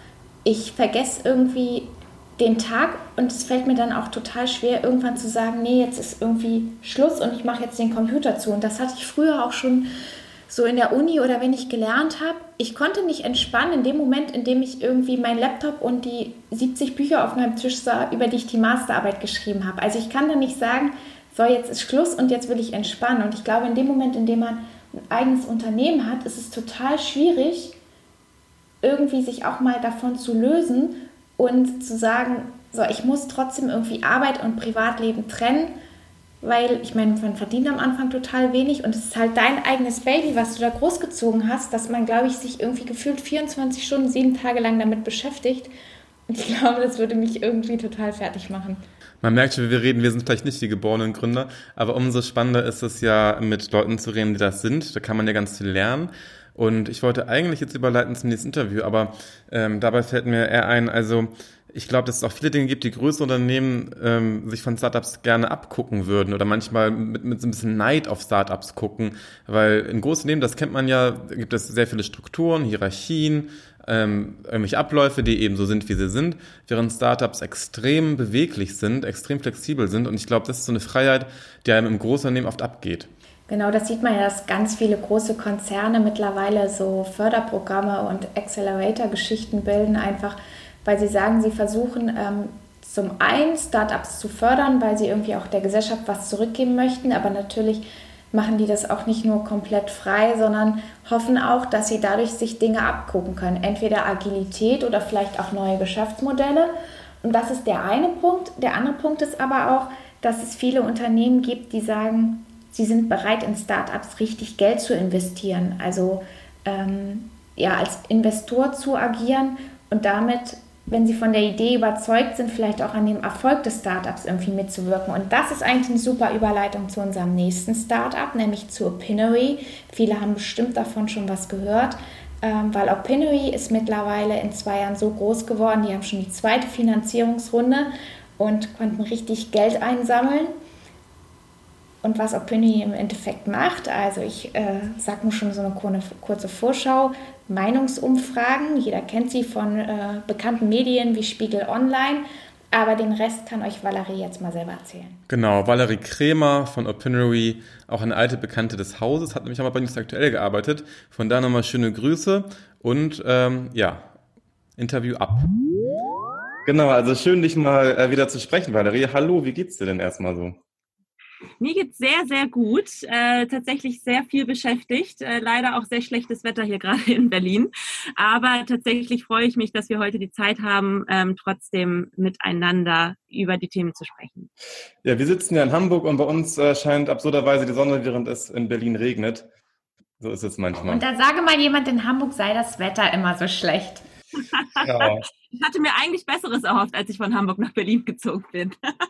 Speaker 2: ich vergesse irgendwie den Tag und es fällt mir dann auch total schwer, irgendwann zu sagen, nee, jetzt ist irgendwie Schluss und ich mache jetzt den Computer zu. Und das hatte ich früher auch schon so in der Uni oder wenn ich gelernt habe. Ich konnte nicht entspannen in dem Moment, in dem ich irgendwie meinen Laptop und die siebzig Bücher auf meinem Tisch sah, über die ich die Masterarbeit geschrieben habe. Also ich kann dann nicht sagen, so, jetzt ist Schluss und jetzt will ich entspannen. Und ich glaube, in dem Moment, in dem man ein eigenes Unternehmen hat, ist es total schwierig, irgendwie sich auch mal davon zu lösen und zu sagen, so, ich muss trotzdem irgendwie Arbeit und Privatleben trennen, weil, ich meine, man verdient am Anfang total wenig und es ist halt dein eigenes Baby, was du da großgezogen hast, dass man, glaube ich, sich irgendwie gefühlt vierundzwanzig Stunden, sieben Tage lang damit beschäftigt. Und ich glaube, das würde mich irgendwie total fertig machen.
Speaker 1: Man merkt schon, wie wir reden, wir sind vielleicht nicht die geborenen Gründer, aber umso spannender ist es ja, mit Leuten zu reden, die das sind. Da kann man ja ganz viel lernen. Und ich wollte eigentlich jetzt überleiten zum nächsten Interview, aber ähm, dabei fällt mir eher ein, also ich glaube, dass es auch viele Dinge gibt, die größere Unternehmen ähm, sich von Startups gerne abgucken würden oder manchmal mit, mit so ein bisschen Neid auf Startups gucken, weil in großen Unternehmen, das kennt man ja, gibt es sehr viele Strukturen, Hierarchien, ähm, irgendwelche Abläufe, die eben so sind, wie sie sind, während Startups extrem beweglich sind, extrem flexibel sind und ich glaube, das ist so eine Freiheit, die einem im großen Unternehmen oft abgeht.
Speaker 2: Genau, das sieht man ja, dass ganz viele große Konzerne mittlerweile so Förderprogramme und Accelerator-Geschichten bilden, einfach weil sie sagen, sie versuchen ähm, zum einen Startups zu fördern, weil sie irgendwie auch der Gesellschaft was zurückgeben möchten, aber natürlich machen die das auch nicht nur komplett frei, sondern hoffen auch, dass sie dadurch sich Dinge abgucken können, entweder Agilität oder vielleicht auch neue Geschäftsmodelle. Und das ist der eine Punkt. Der andere Punkt ist aber auch, dass es viele Unternehmen gibt, die sagen, sie sind bereit, in Startups richtig Geld zu investieren, also ähm, ja, als Investor zu agieren und damit, wenn sie von der Idee überzeugt sind, vielleicht auch an dem Erfolg des Startups irgendwie mitzuwirken. Und das ist eigentlich eine super Überleitung zu unserem nächsten Startup, nämlich zu Opinory. Viele haben bestimmt davon schon was gehört, ähm, weil Opinory ist mittlerweile in zwei Jahren so groß geworden, die haben schon die zweite Finanzierungsrunde und konnten richtig Geld einsammeln. Und was Opinory im Endeffekt macht, also ich äh, sage nur schon so eine kurze Vorschau, Meinungsumfragen, jeder kennt sie von äh, bekannten Medien wie Spiegel Online, aber den Rest kann euch Valerie jetzt mal selber erzählen.
Speaker 1: Genau, Valerie Krämer von Opinory, auch eine alte Bekannte des Hauses, hat nämlich auch mal bei News Aktuell gearbeitet, von da nochmal schöne Grüße und ähm, ja, Interview ab. Genau, also schön dich mal äh, wieder zu sprechen, Valerie. Hallo, wie geht's dir denn erstmal so?
Speaker 4: Mir geht's sehr, sehr gut. Äh, tatsächlich sehr viel beschäftigt. Äh, leider auch sehr schlechtes Wetter hier gerade in Berlin. Aber tatsächlich freue ich mich, dass wir heute die Zeit haben, ähm, trotzdem miteinander über die Themen zu sprechen.
Speaker 1: Ja, wir sitzen ja in Hamburg und bei uns äh, scheint absurderweise die Sonne, während es in Berlin regnet. So ist es manchmal.
Speaker 2: Und da sage mal jemand, in Hamburg sei das Wetter immer so schlecht.
Speaker 1: Ja.
Speaker 4: Ich hatte mir eigentlich Besseres erhofft, als ich von Hamburg nach Berlin gezogen bin.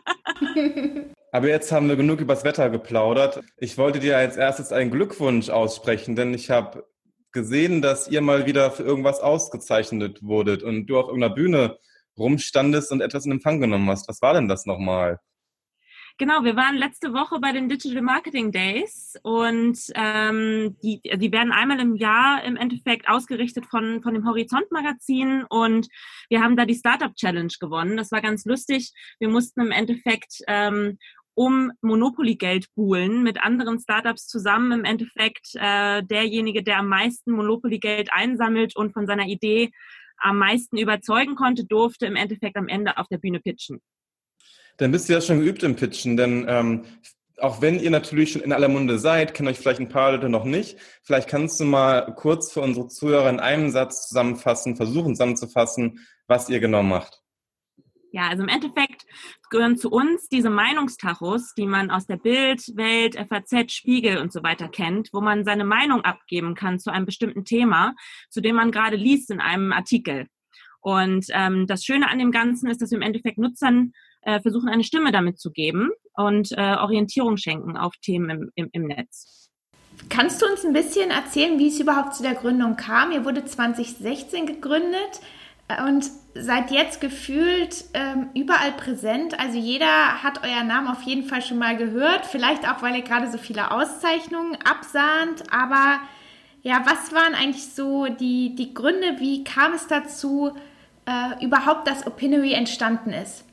Speaker 1: Aber jetzt haben wir genug übers Wetter geplaudert. Ich wollte dir als erstes einen Glückwunsch aussprechen, denn ich habe gesehen, dass ihr mal wieder für irgendwas ausgezeichnet wurdet und du auf irgendeiner Bühne rumstandest und etwas in Empfang genommen hast. Was war denn das nochmal?
Speaker 4: Genau, wir waren letzte Woche bei den Digital Marketing Days und ähm, die, die werden einmal im Jahr im Endeffekt ausgerichtet von, von dem Horizont Magazin und wir haben da die Startup Challenge gewonnen. Das war ganz lustig. Wir mussten im Endeffekt ähm, um Monopoly-Geld buhlen mit anderen Startups zusammen. Im Endeffekt äh, derjenige, der am meisten Monopoly-Geld einsammelt und von seiner Idee am meisten überzeugen konnte, durfte im Endeffekt am Ende auf der Bühne pitchen.
Speaker 1: Dann bist du ja schon geübt im Pitchen, denn ähm, auch wenn ihr natürlich schon in aller Munde seid, kennen euch vielleicht ein paar Leute noch nicht. Vielleicht kannst du mal kurz für unsere Zuhörer in einem Satz zusammenfassen, versuchen zusammenzufassen, was ihr genau macht.
Speaker 4: Ja, also im Endeffekt gehören zu uns diese Meinungstachos, die man aus der Bild, Welt, F A Z, Spiegel und so weiter kennt, wo man seine Meinung abgeben kann zu einem bestimmten Thema, zu dem man gerade liest in einem Artikel. Und ähm, das Schöne an dem Ganzen ist, dass wir im Endeffekt Nutzern äh, versuchen, eine Stimme damit zu geben und äh, Orientierung schenken auf Themen im, im, im Netz.
Speaker 2: Kannst du uns ein bisschen erzählen, wie es überhaupt zu der Gründung kam? Ihr wurde zwanzig sechzehn gegründet und seid jetzt gefühlt ähm, überall präsent. Also jeder hat euren Namen auf jeden Fall schon mal gehört. Vielleicht auch, weil ihr gerade so viele Auszeichnungen absahnt. Aber ja, was waren eigentlich so die, die Gründe? Wie kam es dazu, äh, überhaupt das Opinory entstanden ist.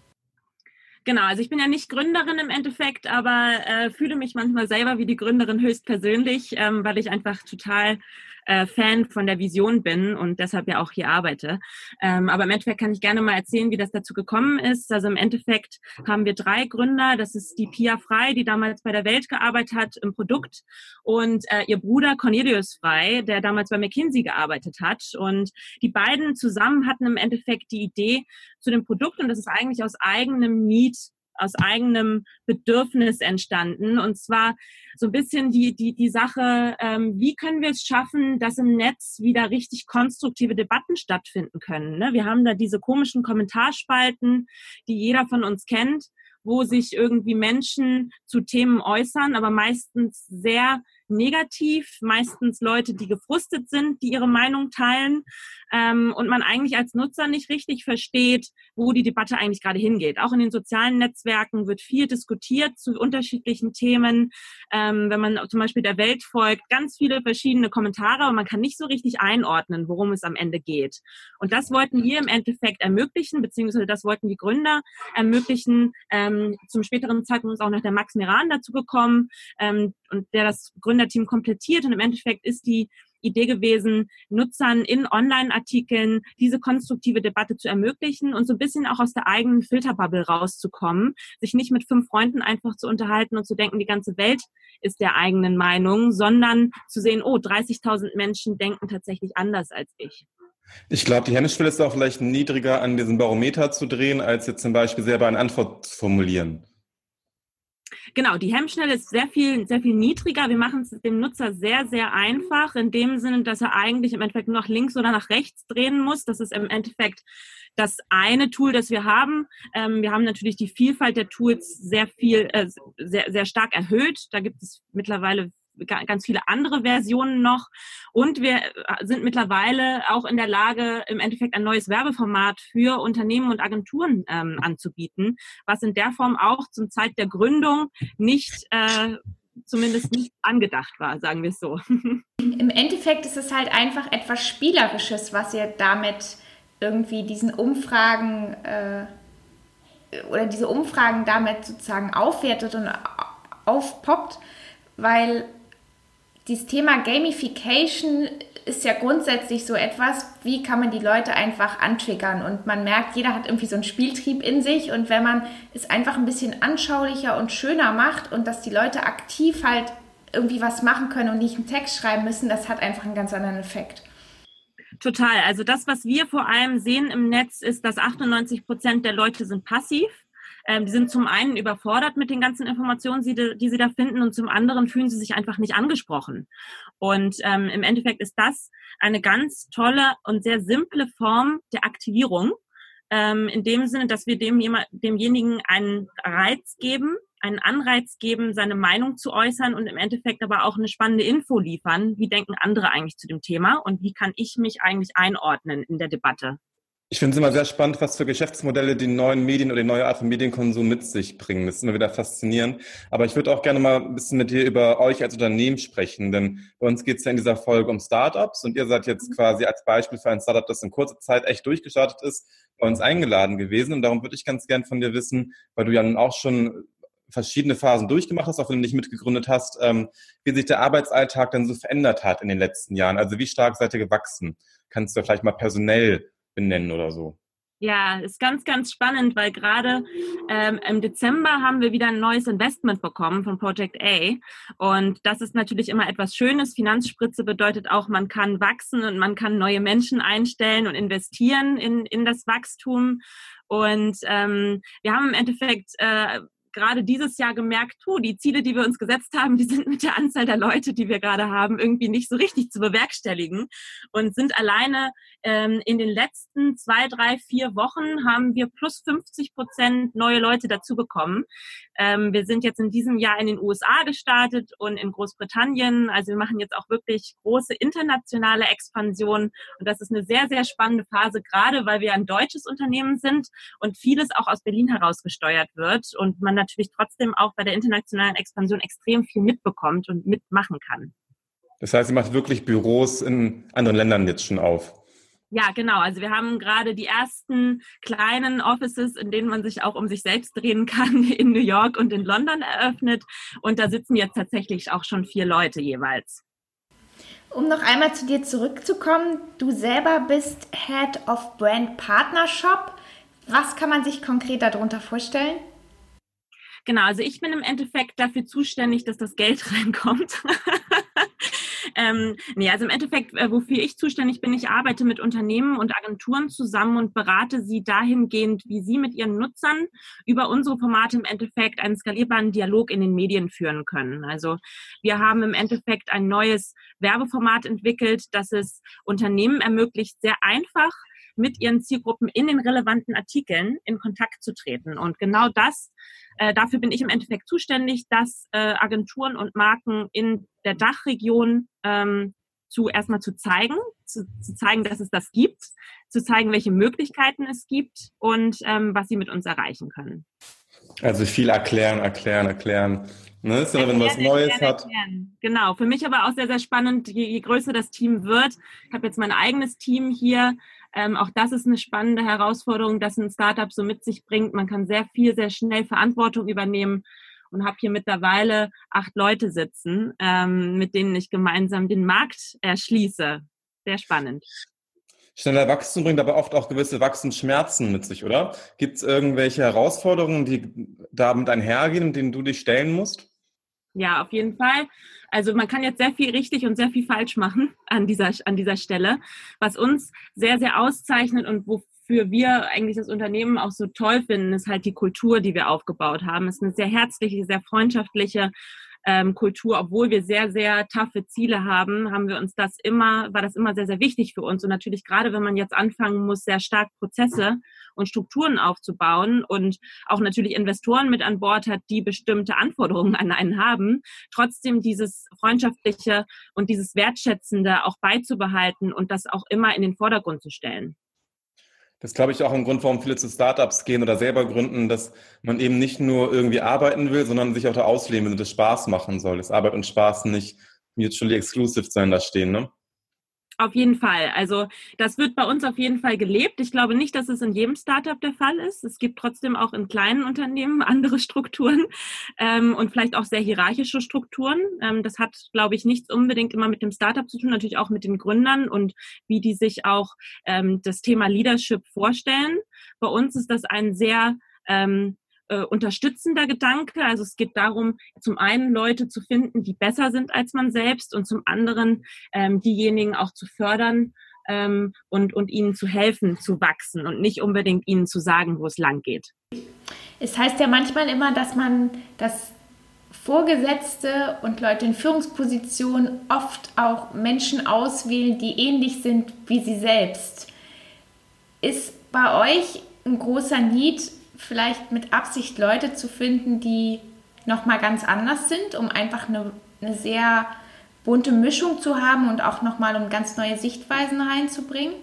Speaker 4: Genau, also ich bin ja nicht Gründerin im Endeffekt, aber äh, fühle mich manchmal selber wie die Gründerin höchstpersönlich, ähm, weil ich einfach total äh, Fan von der Vision bin und deshalb ja auch hier arbeite. Ähm, aber im Endeffekt kann ich gerne mal erzählen, wie das dazu gekommen ist. Also im Endeffekt haben wir drei Gründer. Das ist die Pia Frey, die damals bei der Welt gearbeitet hat im Produkt, und äh, ihr Bruder Cornelius Frey, der damals bei McKinsey gearbeitet hat. Und die beiden zusammen hatten im Endeffekt die Idee zu dem Produkt, und das ist eigentlich aus eigenem Need, aus eigenem Bedürfnis entstanden. Und zwar so ein bisschen die, die, die Sache, ähm, wie können wir es schaffen, dass im Netz wieder richtig konstruktive Debatten stattfinden können. Ne? Wir haben da diese komischen Kommentarspalten, die jeder von uns kennt, wo sich irgendwie Menschen zu Themen äußern, aber meistens sehr negativ, meistens Leute, die gefrustet sind, die ihre Meinung teilen, ähm, und man eigentlich als Nutzer nicht richtig versteht, wo die Debatte eigentlich gerade hingeht. Auch in den sozialen Netzwerken wird viel diskutiert zu unterschiedlichen Themen. Ähm, wenn man zum Beispiel der Welt folgt, ganz viele verschiedene Kommentare, aber man kann nicht so richtig einordnen, worum es am Ende geht. Und das wollten wir im Endeffekt ermöglichen, beziehungsweise das wollten die Gründer ermöglichen. Ähm, zum späteren Zeitpunkt ist auch noch der Max Meran dazu gekommen, ähm, und der das Gründerteam komplettiert. Und im Endeffekt ist die Idee gewesen, Nutzern in Online-Artikeln diese konstruktive Debatte zu ermöglichen und so ein bisschen auch aus der eigenen Filterbubble rauszukommen, sich nicht mit fünf Freunden einfach zu unterhalten und zu denken, die ganze Welt ist der eigenen Meinung, sondern zu sehen, oh, dreißigtausend Menschen denken tatsächlich anders als ich.
Speaker 1: Ich glaube, die Hemmschwelle ist auch vielleicht niedriger, an diesem Barometer zu drehen, als jetzt zum Beispiel selber eine Antwort zu formulieren.
Speaker 4: Genau, die Hemmschwelle ist sehr viel, sehr viel niedriger. Wir machen es dem Nutzer sehr, sehr einfach, in dem Sinne, dass er eigentlich im Endeffekt nur nach links oder nach rechts drehen muss. Das ist im Endeffekt das eine Tool, das wir haben. Ähm, wir haben natürlich die Vielfalt der Tools sehr viel, äh, sehr, sehr stark erhöht. Da gibt es mittlerweile ganz viele andere Versionen noch. Und wir sind mittlerweile auch in der Lage, im Endeffekt ein neues Werbeformat für Unternehmen und Agenturen ähm, anzubieten, was in der Form auch zum Zeit der Gründung nicht, äh, zumindest nicht angedacht war, sagen wir es so.
Speaker 2: Im Endeffekt ist es halt einfach etwas Spielerisches, was ihr damit irgendwie diesen Umfragen äh, oder diese Umfragen damit sozusagen aufwertet und aufpoppt, weil dieses Thema Gamification ist ja grundsätzlich so etwas, wie kann man die Leute einfach antriggern, und man merkt, jeder hat irgendwie so einen Spieltrieb in sich, und wenn man es einfach ein bisschen anschaulicher und schöner macht und dass die Leute aktiv halt irgendwie was machen können und nicht einen Text schreiben müssen, das hat einfach einen ganz anderen Effekt.
Speaker 4: Total. Also das, was wir vor allem sehen im Netz, ist, dass achtundneunzig Prozent der Leute sind passiv. Ähm, die sind zum einen überfordert mit den ganzen Informationen, die, die sie da finden, und zum anderen fühlen sie sich einfach nicht angesprochen. Und ähm, im Endeffekt ist das eine ganz tolle und sehr simple Form der Aktivierung, ähm, in dem Sinne, dass wir dem, demjenigen einen Reiz geben, einen Anreiz geben, seine Meinung zu äußern, und im Endeffekt aber auch eine spannende Info liefern. Wie denken andere eigentlich zu dem Thema und wie kann ich mich eigentlich einordnen in der Debatte?
Speaker 1: Ich finde es immer sehr spannend, was für Geschäftsmodelle die neuen Medien oder die neue Art von Medienkonsum mit sich bringen. Das ist immer wieder faszinierend. Aber ich würde auch gerne mal ein bisschen mit dir über euch als Unternehmen sprechen, denn bei uns geht es ja in dieser Folge um Startups, und ihr seid jetzt quasi als Beispiel für ein Startup, das in kurzer Zeit echt durchgestartet ist, bei uns eingeladen gewesen. Und darum würde ich ganz gern von dir wissen, weil du ja nun auch schon verschiedene Phasen durchgemacht hast, auch wenn du nicht mitgegründet hast, ähm, wie sich der Arbeitsalltag dann so verändert hat in den letzten Jahren. Also wie stark seid ihr gewachsen? Kannst du vielleicht mal personell benennen oder so?
Speaker 4: Ja, ist ganz, ganz spannend, weil gerade ähm, im Dezember haben wir wieder ein neues Investment bekommen von Project A. Und das ist natürlich immer etwas Schönes. Finanzspritze bedeutet auch, man kann wachsen und man kann neue Menschen einstellen und investieren in, in das Wachstum. Und ähm, wir haben im Endeffekt äh, gerade dieses Jahr gemerkt, puh, die Ziele, die wir uns gesetzt haben, die sind mit der Anzahl der Leute, die wir gerade haben, irgendwie nicht so richtig zu bewerkstelligen, und sind alleine ähm, in den letzten zwei, drei, vier Wochen haben wir plus fünfzig Prozent neue Leute dazu bekommen. Ähm, wir sind jetzt in diesem Jahr in den U S A gestartet und in Großbritannien. Also wir machen jetzt auch wirklich große internationale Expansion, und das ist eine sehr, sehr spannende Phase, gerade weil wir ein deutsches Unternehmen sind und vieles auch aus Berlin heraus gesteuert wird und man natürlich trotzdem auch bei der internationalen Expansion extrem viel mitbekommt und mitmachen kann.
Speaker 1: Das heißt, ihr macht wirklich Büros in anderen Ländern jetzt schon auf?
Speaker 4: Ja, genau. Also wir haben gerade die ersten kleinen Offices, in denen man sich auch um sich selbst drehen kann, in New York und in London eröffnet. Und da sitzen jetzt tatsächlich auch schon vier Leute jeweils.
Speaker 2: Um noch einmal zu dir zurückzukommen, du selber bist Head of Brand Partnership. Was kann man sich konkret darunter vorstellen?
Speaker 4: Genau, also ich bin im Endeffekt dafür zuständig, dass das Geld reinkommt. ähm, nee, also im Endeffekt, äh, wofür ich zuständig bin, ich arbeite mit Unternehmen und Agenturen zusammen und berate sie dahingehend, wie sie mit ihren Nutzern über unsere Formate im Endeffekt einen skalierbaren Dialog in den Medien führen können. Also wir haben im Endeffekt ein neues Werbeformat entwickelt, das es Unternehmen ermöglicht, sehr einfach mit ihren Zielgruppen in den relevanten Artikeln in Kontakt zu treten. Und genau das, äh, dafür bin ich im Endeffekt zuständig, dass äh, Agenturen und Marken in der Dachregion ähm, zu erstmal zu zeigen, zu, zu zeigen, dass es das gibt, zu zeigen, welche Möglichkeiten es gibt und ähm, was sie mit uns erreichen können.
Speaker 1: Also viel erklären, erklären, erklären. Ne? Ist ja, wenn man was Neues
Speaker 4: erklären,
Speaker 1: hat.
Speaker 4: Erklären. Genau, für mich aber auch sehr, sehr spannend, je, je größer das Team wird. Ich habe jetzt mein eigenes Team hier. Ähm, auch das ist eine spannende Herausforderung, dass ein Startup so mit sich bringt. Man kann sehr viel, sehr schnell Verantwortung übernehmen und habe hier mittlerweile acht Leute sitzen, ähm, mit denen ich gemeinsam den Markt erschließe. Sehr spannend.
Speaker 1: Schneller Wachstum bringt aber oft auch gewisse Wachstumsschmerzen mit sich, oder? Gibt es irgendwelche Herausforderungen, die damit einhergehen, mit denen du dich stellen musst?
Speaker 4: Ja, auf jeden Fall. Also man kann jetzt sehr viel richtig und sehr viel falsch machen an dieser, an dieser Stelle. Was uns sehr, sehr auszeichnet und wofür wir eigentlich das Unternehmen auch so toll finden, ist halt die Kultur, die wir aufgebaut haben. Es ist eine sehr herzliche, sehr freundschaftliche ähm, Kultur. Obwohl wir sehr, sehr taffe Ziele haben, haben wir uns das immer, war das immer sehr, sehr wichtig für uns. Und natürlich gerade, wenn man jetzt anfangen muss, sehr stark Prozesse und Strukturen aufzubauen und auch natürlich Investoren mit an Bord hat, die bestimmte Anforderungen an einen haben, trotzdem dieses Freundschaftliche und dieses Wertschätzende auch beizubehalten und das auch immer in den Vordergrund zu stellen.
Speaker 1: Das ist, glaube ich, auch ein Grund, warum viele zu Startups gehen oder selber gründen, dass man eben nicht nur irgendwie arbeiten will, sondern sich auch da ausleben will und das Spaß machen soll. Dass Arbeit und Spaß nicht mutually exclusive zueinander stehen, ne?
Speaker 4: Auf jeden Fall. Also das wird bei uns auf jeden Fall gelebt. Ich glaube nicht, dass es in jedem Startup der Fall ist. Es gibt trotzdem auch in kleinen Unternehmen andere Strukturen ähm, und vielleicht auch sehr hierarchische Strukturen. Ähm, das hat, glaube ich, nichts unbedingt immer mit dem Startup zu tun, natürlich auch mit den Gründern und wie die sich auch ähm, das Thema Leadership vorstellen. Bei uns ist das ein sehr ähm, Äh, unterstützender Gedanke. Also es geht darum, zum einen Leute zu finden, die besser sind als man selbst und zum anderen ähm, diejenigen auch zu fördern ähm, und, und ihnen zu helfen, zu wachsen und nicht unbedingt ihnen zu sagen, wo es lang geht.
Speaker 2: Es heißt ja manchmal immer, dass man das Vorgesetzte und Leute in Führungspositionen oft auch Menschen auswählen, die ähnlich sind wie sie selbst. Ist bei euch ein großer Need, vielleicht mit Absicht Leute zu finden, die nochmal ganz anders sind, um einfach eine, eine sehr bunte Mischung zu haben und auch nochmal um ganz neue Sichtweisen reinzubringen?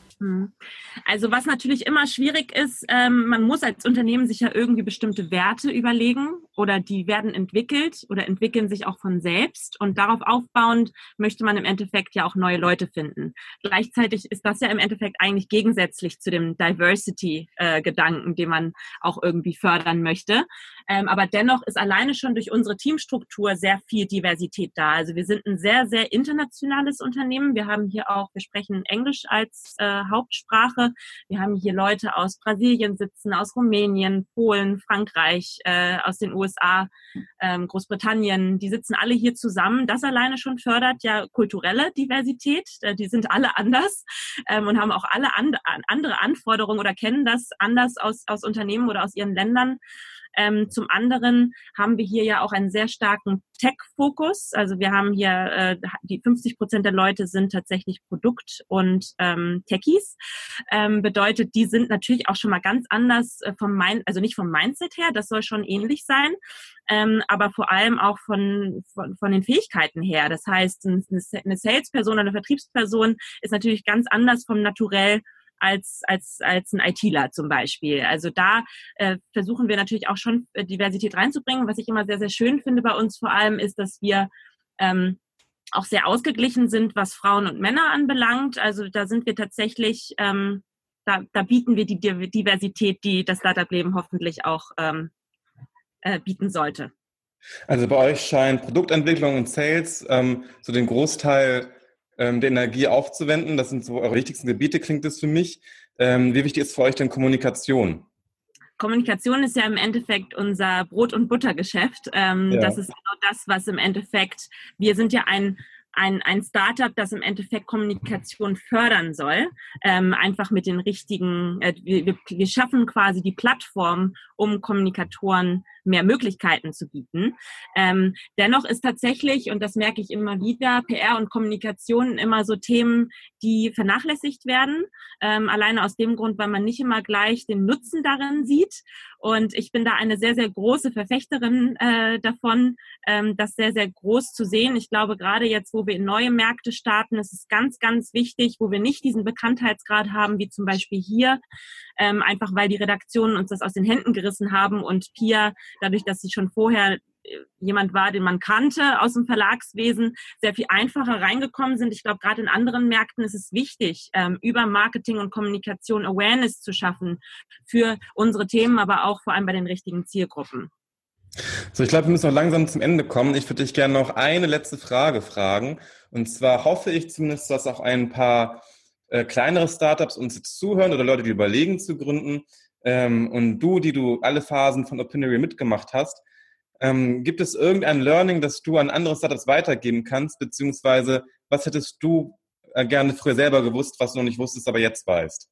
Speaker 4: Also was natürlich immer schwierig ist, ähm, man muss als Unternehmen sich ja irgendwie bestimmte Werte überlegen oder die werden entwickelt oder entwickeln sich auch von selbst und darauf aufbauend möchte man im Endeffekt ja auch neue Leute finden. Gleichzeitig ist das ja im Endeffekt eigentlich gegensätzlich zu dem Diversity-Gedanken, äh, den man auch irgendwie fördern möchte. Ähm, aber dennoch ist alleine schon durch unsere Teamstruktur sehr viel Diversität da. Also wir sind ein sehr, sehr internationales Unternehmen. Wir haben hier auch, wir sprechen Englisch als äh, Hauptsprache. Wir haben hier Leute aus Brasilien sitzen, aus Rumänien, Polen, Frankreich, äh, aus den U S A, ähm, Großbritannien. Die sitzen alle hier zusammen. Das alleine schon fördert ja kulturelle Diversität. Äh, die sind alle anders ähm, und haben auch alle and- andere Anforderungen oder kennen das anders aus, aus Unternehmen oder aus ihren Ländern. Ähm, zum anderen haben wir hier ja auch einen sehr starken Tech-Fokus. Also wir haben hier, äh, die fünfzig Prozent der Leute sind tatsächlich Produkt- und ähm, Techies. Ähm, bedeutet, die sind natürlich auch schon mal ganz anders äh, vom Mind, also nicht vom Mindset her, das soll schon ähnlich sein, ähm, aber vor allem auch von, von, von den Fähigkeiten her. Das heißt, eine Salesperson oder eine Vertriebsperson ist natürlich ganz anders vom Naturell als als als ein ITler zum Beispiel. Also da äh, versuchen wir natürlich auch schon Diversität reinzubringen. Was ich immer sehr, sehr schön finde bei uns vor allem ist, dass wir ähm, auch sehr ausgeglichen sind, was Frauen und Männer anbelangt. Also da sind wir tatsächlich, ähm, da, da bieten wir die Diversität, die das Startup-Leben hoffentlich auch ähm, äh, bieten sollte.
Speaker 1: Also bei euch scheint Produktentwicklung und Sales ähm, so den Großteil ähm, der Energie aufzuwenden. Das sind so eure wichtigsten Gebiete, klingt es für mich. Ähm, wie wichtig ist für euch denn Kommunikation?
Speaker 4: Kommunikation ist ja im Endeffekt unser Brot- und Buttergeschäft. Ähm, ja. Das ist genau das, was im Endeffekt, wir sind ja ein Ein, ein Startup, das im Endeffekt Kommunikation fördern soll, ähm, einfach mit den richtigen, äh, wir, wir schaffen quasi die Plattform, um Kommunikatoren mehr Möglichkeiten zu bieten. Ähm, dennoch ist tatsächlich, und das merke ich immer wieder, P R und Kommunikation immer so Themen, die vernachlässigt werden, ähm, alleine aus dem Grund, weil man nicht immer gleich den Nutzen darin sieht. Und ich bin da eine sehr, sehr große Verfechterin äh, davon, ähm, das sehr, sehr groß zu sehen. Ich glaube, gerade jetzt, wo wir in neue Märkte starten, ist es ganz, ganz wichtig, wo wir nicht diesen Bekanntheitsgrad haben, wie zum Beispiel hier, ähm, einfach weil die Redaktionen uns das aus den Händen gerissen haben und Pia, dadurch, dass sie schon vorher jemand war, den man kannte aus dem Verlagswesen, sehr viel einfacher reingekommen sind. Ich glaube, gerade in anderen Märkten ist es wichtig, ähm, über Marketing und Kommunikation Awareness zu schaffen für unsere Themen, aber auch vor allem bei den richtigen Zielgruppen.
Speaker 1: So, ich glaube, wir müssen noch langsam zum Ende kommen. Ich würde dich gerne noch eine letzte Frage fragen. Und zwar hoffe ich zumindest, dass auch ein paar äh, kleinere Startups uns jetzt zuhören oder Leute, die überlegen zu gründen. Ähm, und du, die du alle Phasen von Opinory mitgemacht hast, ähm, gibt es irgendein Learning, das du an andere Startups weitergeben kannst? Beziehungsweise, was hättest du äh, gerne früher selber gewusst, was du noch nicht wusstest, aber jetzt weißt?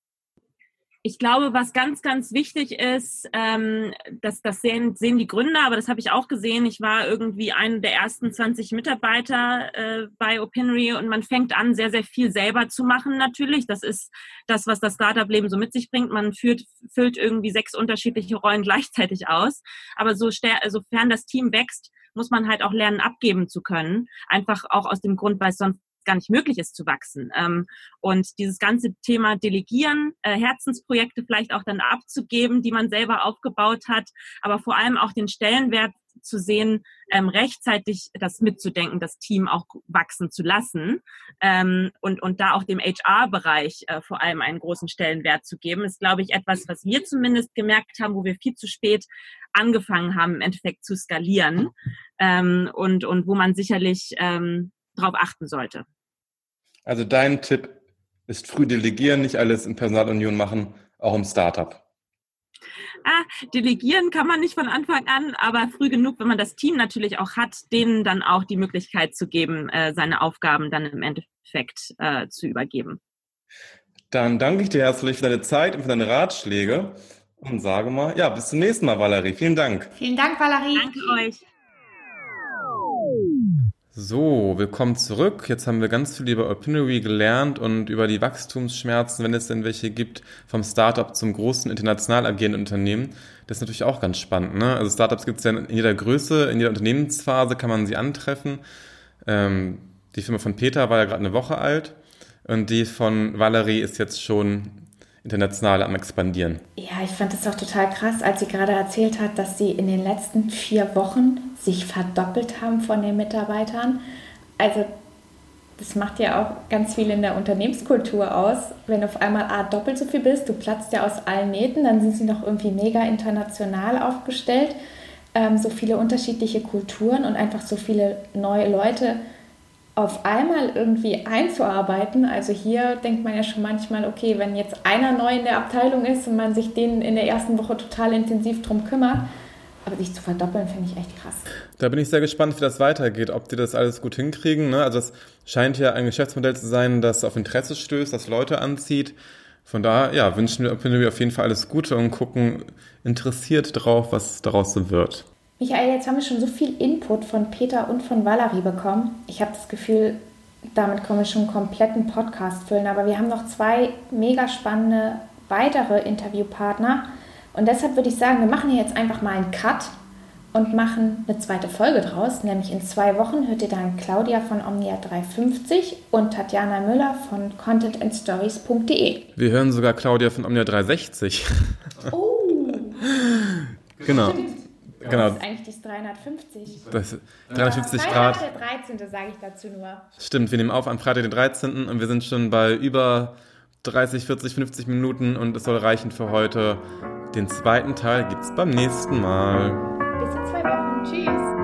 Speaker 4: Ich glaube, was ganz, ganz wichtig ist, ähm, das, das sehen, sehen die Gründer, aber das habe ich auch gesehen. Ich war irgendwie einer der ersten zwanzig Mitarbeiter äh, bei Opinory und man fängt an, sehr, sehr viel selber zu machen natürlich. Das ist das, was das Startup-Leben so mit sich bringt. Man führt, füllt irgendwie sechs unterschiedliche Rollen gleichzeitig aus. Aber so, sofern das Team wächst, muss man halt auch lernen, abgeben zu können. Einfach auch aus dem Grund, weil es sonst gar nicht möglich ist zu wachsen. Ähm, und dieses ganze Thema Delegieren, äh, Herzensprojekte vielleicht auch dann abzugeben, die man selber aufgebaut hat, aber vor allem auch den Stellenwert zu sehen, ähm, rechtzeitig das mitzudenken, das Team auch wachsen zu lassen ähm, und, und da auch dem H R-Bereich äh, vor allem einen großen Stellenwert zu geben, ist, glaube ich, etwas, was wir zumindest gemerkt haben, wo wir viel zu spät angefangen haben, im Endeffekt zu skalieren ähm, und, und wo man sicherlich ähm, darauf achten sollte.
Speaker 1: Also dein Tipp ist früh delegieren, nicht alles in Personalunion machen, auch im Startup.
Speaker 4: Ah, delegieren kann man nicht von Anfang an, aber früh genug, wenn man das Team natürlich auch hat, denen dann auch die Möglichkeit zu geben, äh, seine Aufgaben dann im Endeffekt äh, zu übergeben.
Speaker 1: Dann danke ich dir herzlich für deine Zeit und für deine Ratschläge und sage mal, ja, bis zum nächsten Mal, Valerie. Vielen Dank.
Speaker 2: Vielen Dank, Valerie.
Speaker 4: Danke euch.
Speaker 1: So, willkommen zurück. Jetzt haben wir ganz viel über Opinory gelernt und über die Wachstumsschmerzen, wenn es denn welche gibt, vom Startup zum großen international agierenden Unternehmen. Das ist natürlich auch ganz spannend, ne? Also Startups gibt es ja in jeder Größe, in jeder Unternehmensphase kann man sie antreffen. Ähm, die Firma von Peter war ja gerade eine Woche alt und die von Valerie ist jetzt schon international am Expandieren.
Speaker 2: Ja, ich fand es auch total krass, als sie gerade erzählt hat, dass sie in den letzten vier Wochen sich verdoppelt haben von den Mitarbeitern. Also das macht ja auch ganz viel in der Unternehmenskultur aus. Wenn du auf einmal A, doppelt so viel bist, du platzt ja aus allen Nähten, dann sind sie noch irgendwie mega international aufgestellt. Ähm, so viele unterschiedliche Kulturen und einfach so viele neue Leute auf einmal irgendwie einzuarbeiten. Also hier denkt man ja schon manchmal, okay, wenn jetzt einer neu in der Abteilung ist und man sich den in der ersten Woche total intensiv drum kümmert, aber sich zu verdoppeln, finde ich echt krass.
Speaker 1: Da bin ich sehr gespannt, wie das weitergeht, ob die das alles gut hinkriegen, ne? Also es scheint ja ein Geschäftsmodell zu sein, das auf Interesse stößt, das Leute anzieht. Von daher, ja, wünschen wir Opinory auf jeden Fall alles Gute und gucken interessiert drauf, was daraus so wird.
Speaker 2: Michael, jetzt haben wir schon so viel Input von Peter und von Valerie bekommen. Ich habe das Gefühl, damit können wir schon einen kompletten Podcast füllen. Aber wir haben noch zwei mega spannende weitere Interviewpartner. Und deshalb würde ich sagen, wir machen hier jetzt einfach mal einen Cut und machen eine zweite Folge draus. Nämlich in zwei Wochen hört ihr dann Claudia von Omnia dreihundertfünfzig und Tatjana Müller von content and stories punkt de.
Speaker 1: Wir hören sogar Claudia von Omnia dreihundertsechzig.
Speaker 2: Oh!
Speaker 1: Genau.
Speaker 2: Stimmt.
Speaker 1: Genau.
Speaker 2: Das ist eigentlich das dreihundertfünfzig.
Speaker 1: Das dreihundertfünfzig Grad.
Speaker 2: dreihundertdreizig dreizehnte sage ich dazu nur.
Speaker 1: Stimmt, wir nehmen auf am Freitag, den dreizehnten und wir sind schon bei über dreißig, vierzig, fünfzig Minuten und es soll reichen für heute. Den zweiten Teil gibt's beim nächsten Mal.
Speaker 2: Bis in zwei Wochen. Tschüss.